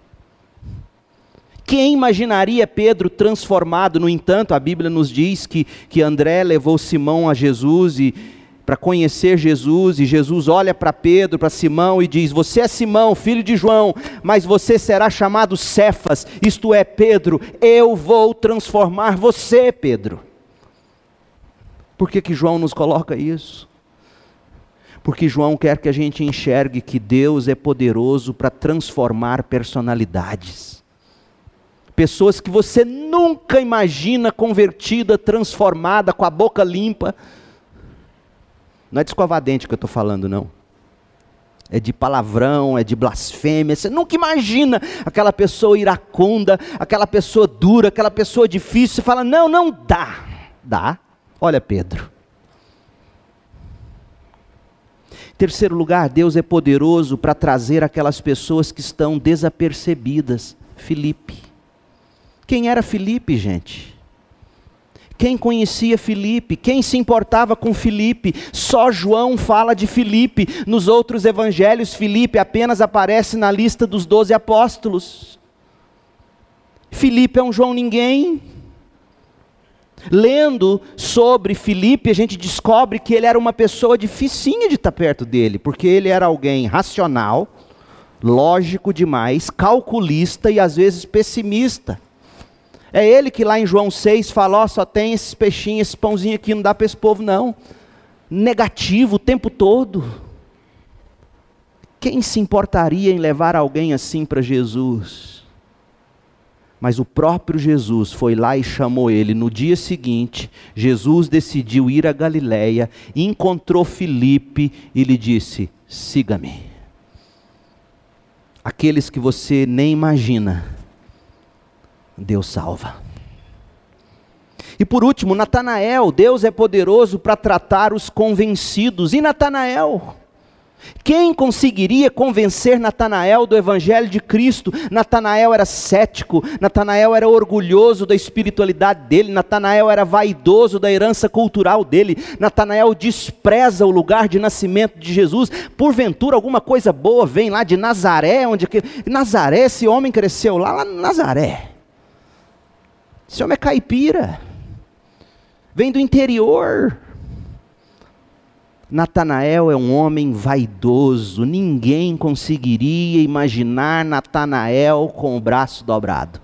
Quem imaginaria Pedro transformado? No entanto, a Bíblia nos diz que, que André levou Simão a Jesus e para conhecer Jesus, e Jesus olha para Pedro, para Simão e diz: você é Simão, filho de João, mas você será chamado Cefas, isto é, Pedro, eu vou transformar você, Pedro. Por que que João nos coloca isso? Porque João quer que a gente enxergue que Deus é poderoso para transformar personalidades. Pessoas que você nunca imagina convertida, transformada, com a boca limpa. Não é de escovar dente que eu estou falando, não. É de palavrão, é de blasfêmia. Você nunca imagina aquela pessoa iracunda, aquela pessoa dura, aquela pessoa difícil. Você fala, não, não dá. Dá. Olha Pedro. Em terceiro lugar, Deus é poderoso para trazer aquelas pessoas que estão desapercebidas. Filipe. Quem era Filipe, gente? Quem conhecia Filipe? Quem se importava com Filipe? Só João fala de Filipe. Nos outros evangelhos, Filipe apenas aparece na lista dos doze apóstolos. Filipe é um João ninguém. Lendo sobre Filipe, a gente descobre que ele era uma pessoa dificinha de estar perto dele, porque ele era alguém racional, lógico demais, calculista e às vezes pessimista. É ele que lá em João seis fala, ó, só tem esses peixinhos, esse pãozinho aqui, não dá para esse povo não. Negativo o tempo todo. Quem se importaria em levar alguém assim para Jesus? Mas o próprio Jesus foi lá e chamou ele. No dia seguinte, Jesus decidiu ir a Galiléia, encontrou Filipe e lhe disse, siga-me. Aqueles que você nem imagina, Deus salva. E por último, Natanael. Deus é poderoso para tratar os convencidos. E Natanael? Quem conseguiria convencer Natanael do Evangelho de Cristo? Natanael era cético, Natanael era orgulhoso da espiritualidade dele, Natanael era vaidoso da herança cultural dele, Natanael despreza o lugar de nascimento de Jesus. Porventura alguma coisa boa vem lá de Nazaré, onde Nazaré, esse homem cresceu lá, lá em Nazaré. Esse homem é caipira, vem do interior. Natanael é um homem vaidoso, ninguém conseguiria imaginar Natanael com o braço dobrado,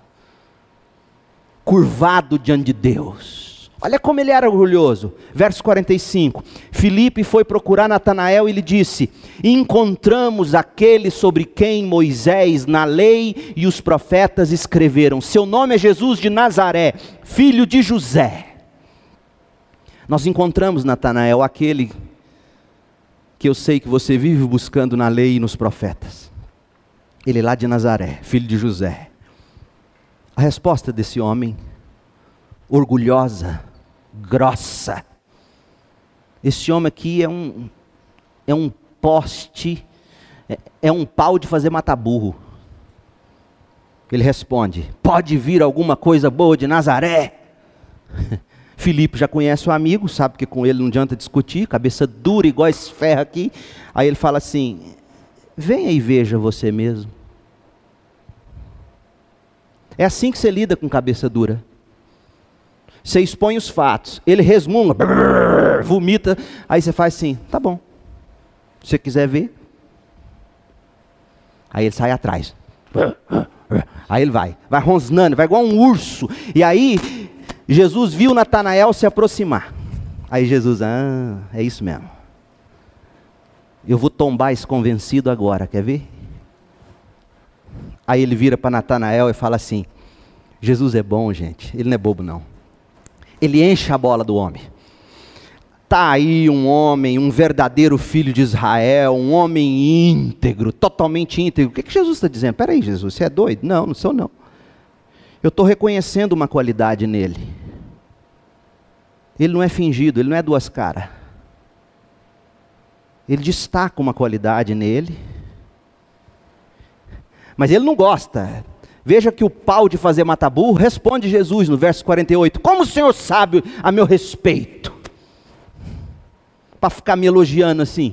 curvado diante de Deus. Olha como ele era orgulhoso. Verso quarenta e cinco, Filipe foi procurar Natanael e lhe disse, encontramos aquele sobre quem Moisés na lei e os profetas escreveram, seu nome é Jesus de Nazaré, filho de José. Nós encontramos Natanael, aquele que eu sei que você vive buscando na lei e nos profetas. Ele lá de Nazaré, filho de José. A resposta desse homem, orgulhosa, grossa. Esse homem aqui é um, é um poste, é, é um pau de fazer matar burro. Ele responde, pode vir alguma coisa boa de Nazaré? Filipe já conhece o amigo, sabe que com ele não adianta discutir, cabeça dura igual esse ferro aqui. Aí ele fala assim, venha e veja você mesmo. É assim que você lida com cabeça dura. Você expõe os fatos, ele resmunga, brrr, vomita, aí você faz assim, tá bom, se você quiser ver. Aí ele sai atrás, Aí ele vai, vai rosnando, vai igual um urso. E aí, Jesus viu Natanael se aproximar. Aí Jesus, ah, é isso mesmo. Eu vou tombar esse convencido agora, quer ver? Aí ele vira para Natanael e fala assim, Jesus é bom, gente, ele não é bobo não. Ele enche a bola do homem. Está aí um homem, um verdadeiro filho de Israel, um homem íntegro, totalmente íntegro. O que, que Jesus está dizendo? Espera aí, Jesus, você é doido? Não, não sou não. Eu estou reconhecendo uma qualidade nele. Ele não é fingido, ele não é duas caras. Ele destaca uma qualidade nele. Mas ele não gosta. Veja que o pau de fazer mata-burro responde Jesus no verso quarenta e oito. Como o Senhor sabe a meu respeito? Para ficar me elogiando assim.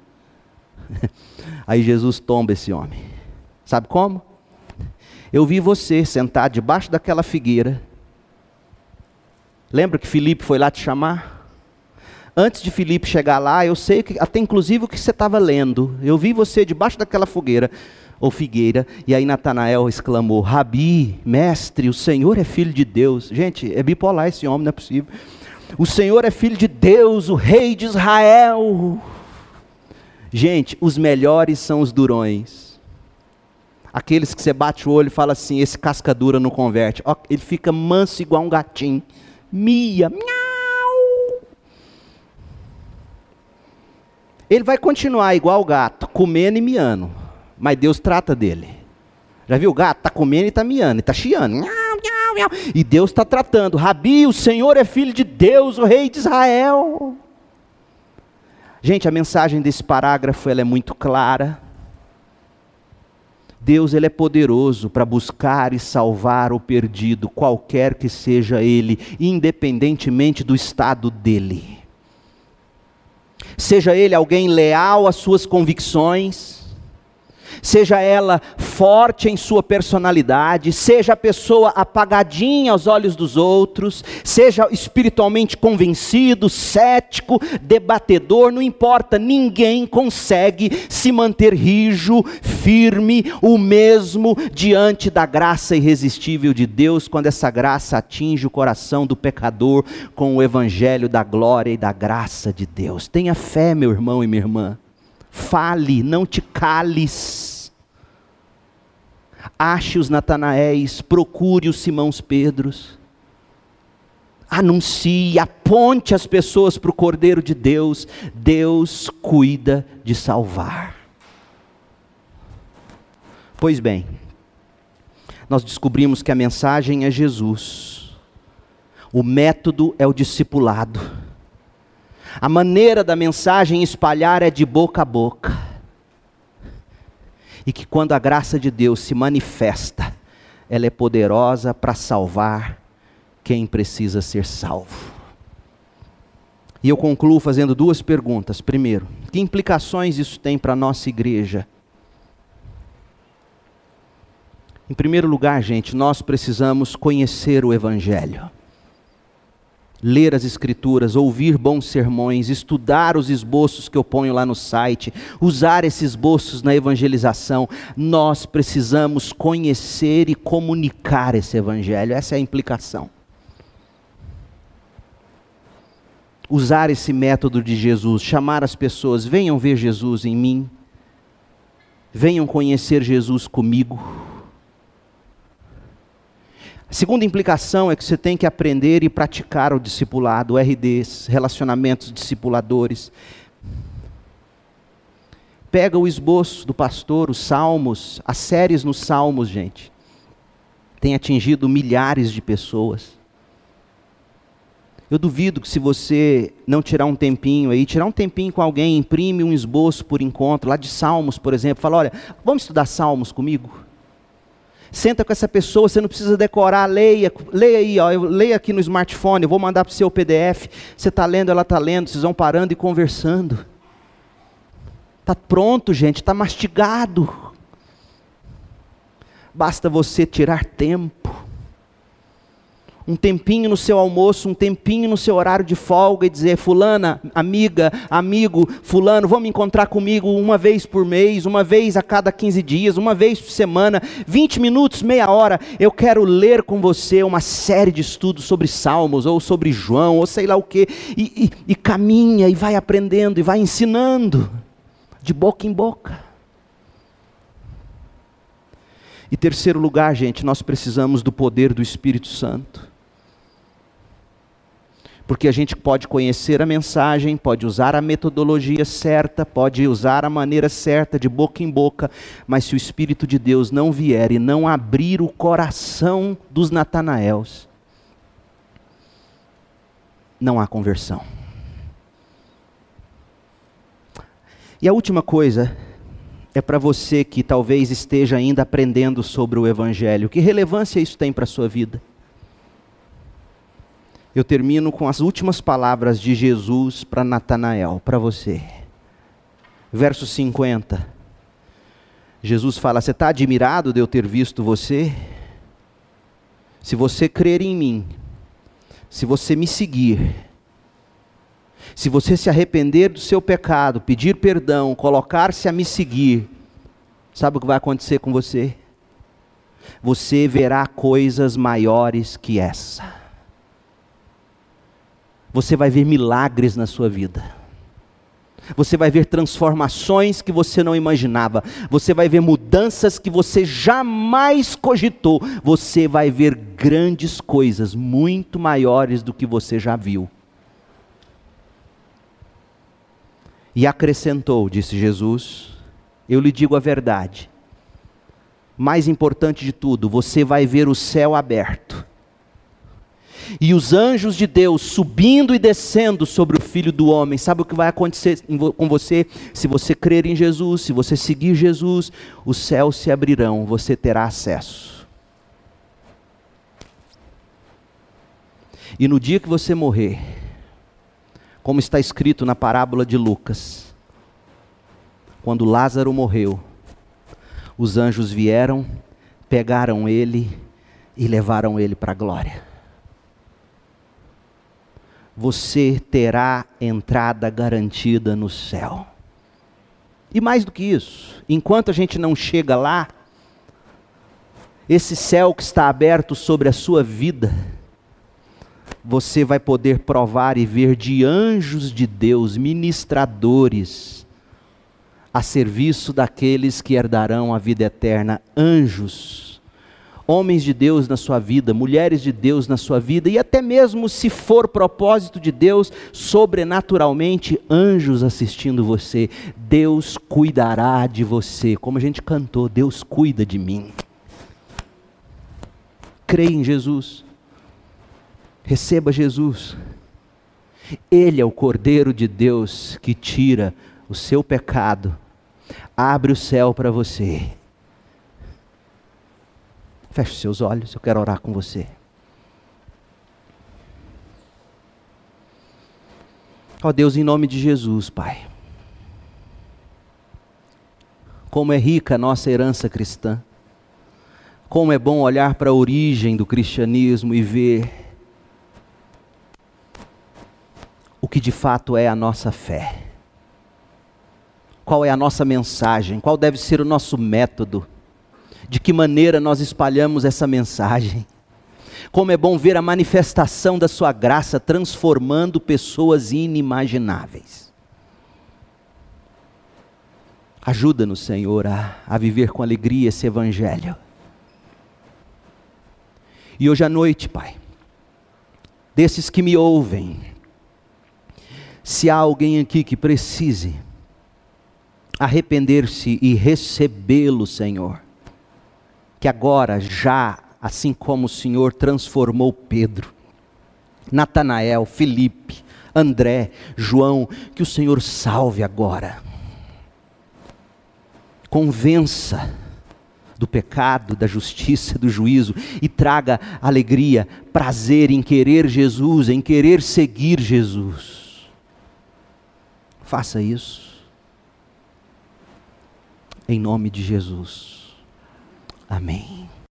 Aí Jesus tomba esse homem. Sabe como? Eu vi você sentado debaixo daquela figueira. Lembra que Filipe foi lá te chamar? Antes de Filipe chegar lá, eu sei que, até inclusive o que você estava lendo. Eu vi você debaixo daquela fogueira, ou figueira. E aí Natanael exclamou, Rabi, mestre, o Senhor é filho de Deus. Gente, é bipolar esse homem, não é possível. O Senhor é filho de Deus, o rei de Israel. Gente, os melhores são os durões. Aqueles que você bate o olho e fala assim, esse casca dura não converte. Ó, ele fica manso igual um gatinho. Mia, miau. Ele vai continuar igual o gato, comendo e miando. Mas Deus trata dele. Já viu o gato? Está comendo e está miando, e está chiando. Miau, miau, miau. E Deus está tratando. Rabi, o Senhor é filho de Deus, o rei de Israel. Gente, a mensagem desse parágrafo ela é muito clara. Deus ele é poderoso para buscar e salvar o perdido, qualquer que seja ele, independentemente do estado dele. Seja ele alguém leal às suas convicções, seja ela forte em sua personalidade, seja a pessoa apagadinha aos olhos dos outros, seja espiritualmente convencido, cético, debatedor, não importa, ninguém consegue se manter rijo, firme, o mesmo diante da graça irresistível de Deus, quando essa graça atinge o coração do pecador com o evangelho da glória e da graça de Deus. Tenha fé, meu irmão e minha irmã. Fale, não te cales. Ache os Natanaéis, procure os Simãos Pedros. Anuncie, aponte as pessoas para o Cordeiro de Deus. Deus cuida de salvar. Pois bem, nós descobrimos que a mensagem é Jesus. O método é o discipulado. A maneira da mensagem espalhar é de boca a boca. E que quando a graça de Deus se manifesta, ela é poderosa para salvar quem precisa ser salvo. E eu concluo fazendo duas perguntas. Primeiro, que implicações isso tem para a nossa igreja? Em primeiro lugar, gente, nós precisamos conhecer o Evangelho. Ler as escrituras, ouvir bons sermões, estudar os esboços que eu ponho lá no site, usar esses esboços na evangelização. Nós precisamos conhecer e comunicar esse evangelho, essa é a implicação. Usar esse método de Jesus, chamar as pessoas, venham ver Jesus em mim, venham conhecer Jesus comigo. A segunda implicação é que você tem que aprender e praticar o discipulado, o R Ds, relacionamentos discipuladores. Pega o esboço do pastor, os salmos, as séries nos salmos, gente. Tem atingido milhares de pessoas. Eu duvido que se você não tirar um tempinho aí, tirar um tempinho com alguém, imprime um esboço por encontro, lá de salmos, por exemplo, fala, olha, vamos estudar salmos comigo? Senta com essa pessoa, você não precisa decorar, leia, leia aí, ó, eu leia aqui no smartphone, eu vou mandar para o seu P D F, você está lendo, ela está lendo, vocês vão parando e conversando. Está pronto, gente, está mastigado. Basta você tirar tempo. um tempinho no seu almoço, um tempinho no seu horário de folga e dizer: fulana, amiga, amigo, fulano, vamos encontrar comigo uma vez por mês, uma vez a cada quinze dias, uma vez por semana, vinte minutos, meia hora, eu quero ler com você uma série de estudos sobre Salmos, ou sobre João, ou sei lá o quê, e, e, e caminha, e vai aprendendo, e vai ensinando, de boca em boca. E terceiro lugar, gente, nós precisamos do poder do Espírito Santo. Porque a gente pode conhecer a mensagem, pode usar a metodologia certa, pode usar a maneira certa, de boca em boca, mas se o Espírito de Deus não vier e não abrir o coração dos Natanaéus, não há conversão. E a última coisa é para você que talvez esteja ainda aprendendo sobre o Evangelho. Que relevância isso tem para a sua vida? Eu termino com as últimas palavras de Jesus para Natanael, para você. Verso cinquenta. Jesus fala: você está admirado de eu ter visto você? Se você crer em mim, se você me seguir, se você se arrepender do seu pecado, pedir perdão, colocar-se a me seguir, sabe o que vai acontecer com você? Você verá coisas maiores que essa. Você vai ver milagres na sua vida. Você vai ver transformações que você não imaginava. Você vai ver mudanças que você jamais cogitou. Você vai ver grandes coisas, muito maiores do que você já viu. E acrescentou, disse Jesus: eu lhe digo a verdade. Mais importante de tudo, você vai ver o céu aberto. E os anjos de Deus subindo e descendo sobre o Filho do Homem. Sabe o que vai acontecer com você? Se você crer em Jesus, se você seguir Jesus, os céus se abrirão, você terá acesso. E no dia que você morrer, como está escrito na parábola de Lucas, quando Lázaro morreu, os anjos vieram, pegaram ele e levaram ele para a glória. Você terá entrada garantida no céu. E mais do que isso, enquanto a gente não chega lá, esse céu que está aberto sobre a sua vida, você vai poder provar e ver de anjos de Deus, ministradores, a serviço daqueles que herdarão a vida eterna. Anjos, homens de Deus na sua vida, mulheres de Deus na sua vida, e até mesmo se for propósito de Deus, sobrenaturalmente, anjos assistindo você. Deus cuidará de você, como a gente cantou: Deus cuida de mim. Creia em Jesus, receba Jesus. Ele é o Cordeiro de Deus que tira o seu pecado, abre o céu para você. Feche seus olhos, eu quero orar com você. Ó oh Deus, em nome de Jesus, Pai. Como é rica a nossa herança cristã. Como é bom olhar para a origem do cristianismo e ver o que de fato é a nossa fé. Qual é a nossa mensagem? Qual deve ser o nosso método? De que maneira nós espalhamos essa mensagem? Como é bom ver a manifestação da sua graça transformando pessoas inimagináveis. Ajuda-nos, Senhor, a, a viver com alegria esse Evangelho. E hoje à noite, Pai, desses que me ouvem, se há alguém aqui que precise arrepender-se e recebê-lo, Senhor, que agora já, assim como o Senhor transformou Pedro, Natanael, Filipe, André, João, que o Senhor salve agora. Convença do pecado, da justiça, do juízo e traga alegria, prazer em querer Jesus, em querer seguir Jesus. Faça isso. Em nome de Jesus. Amém.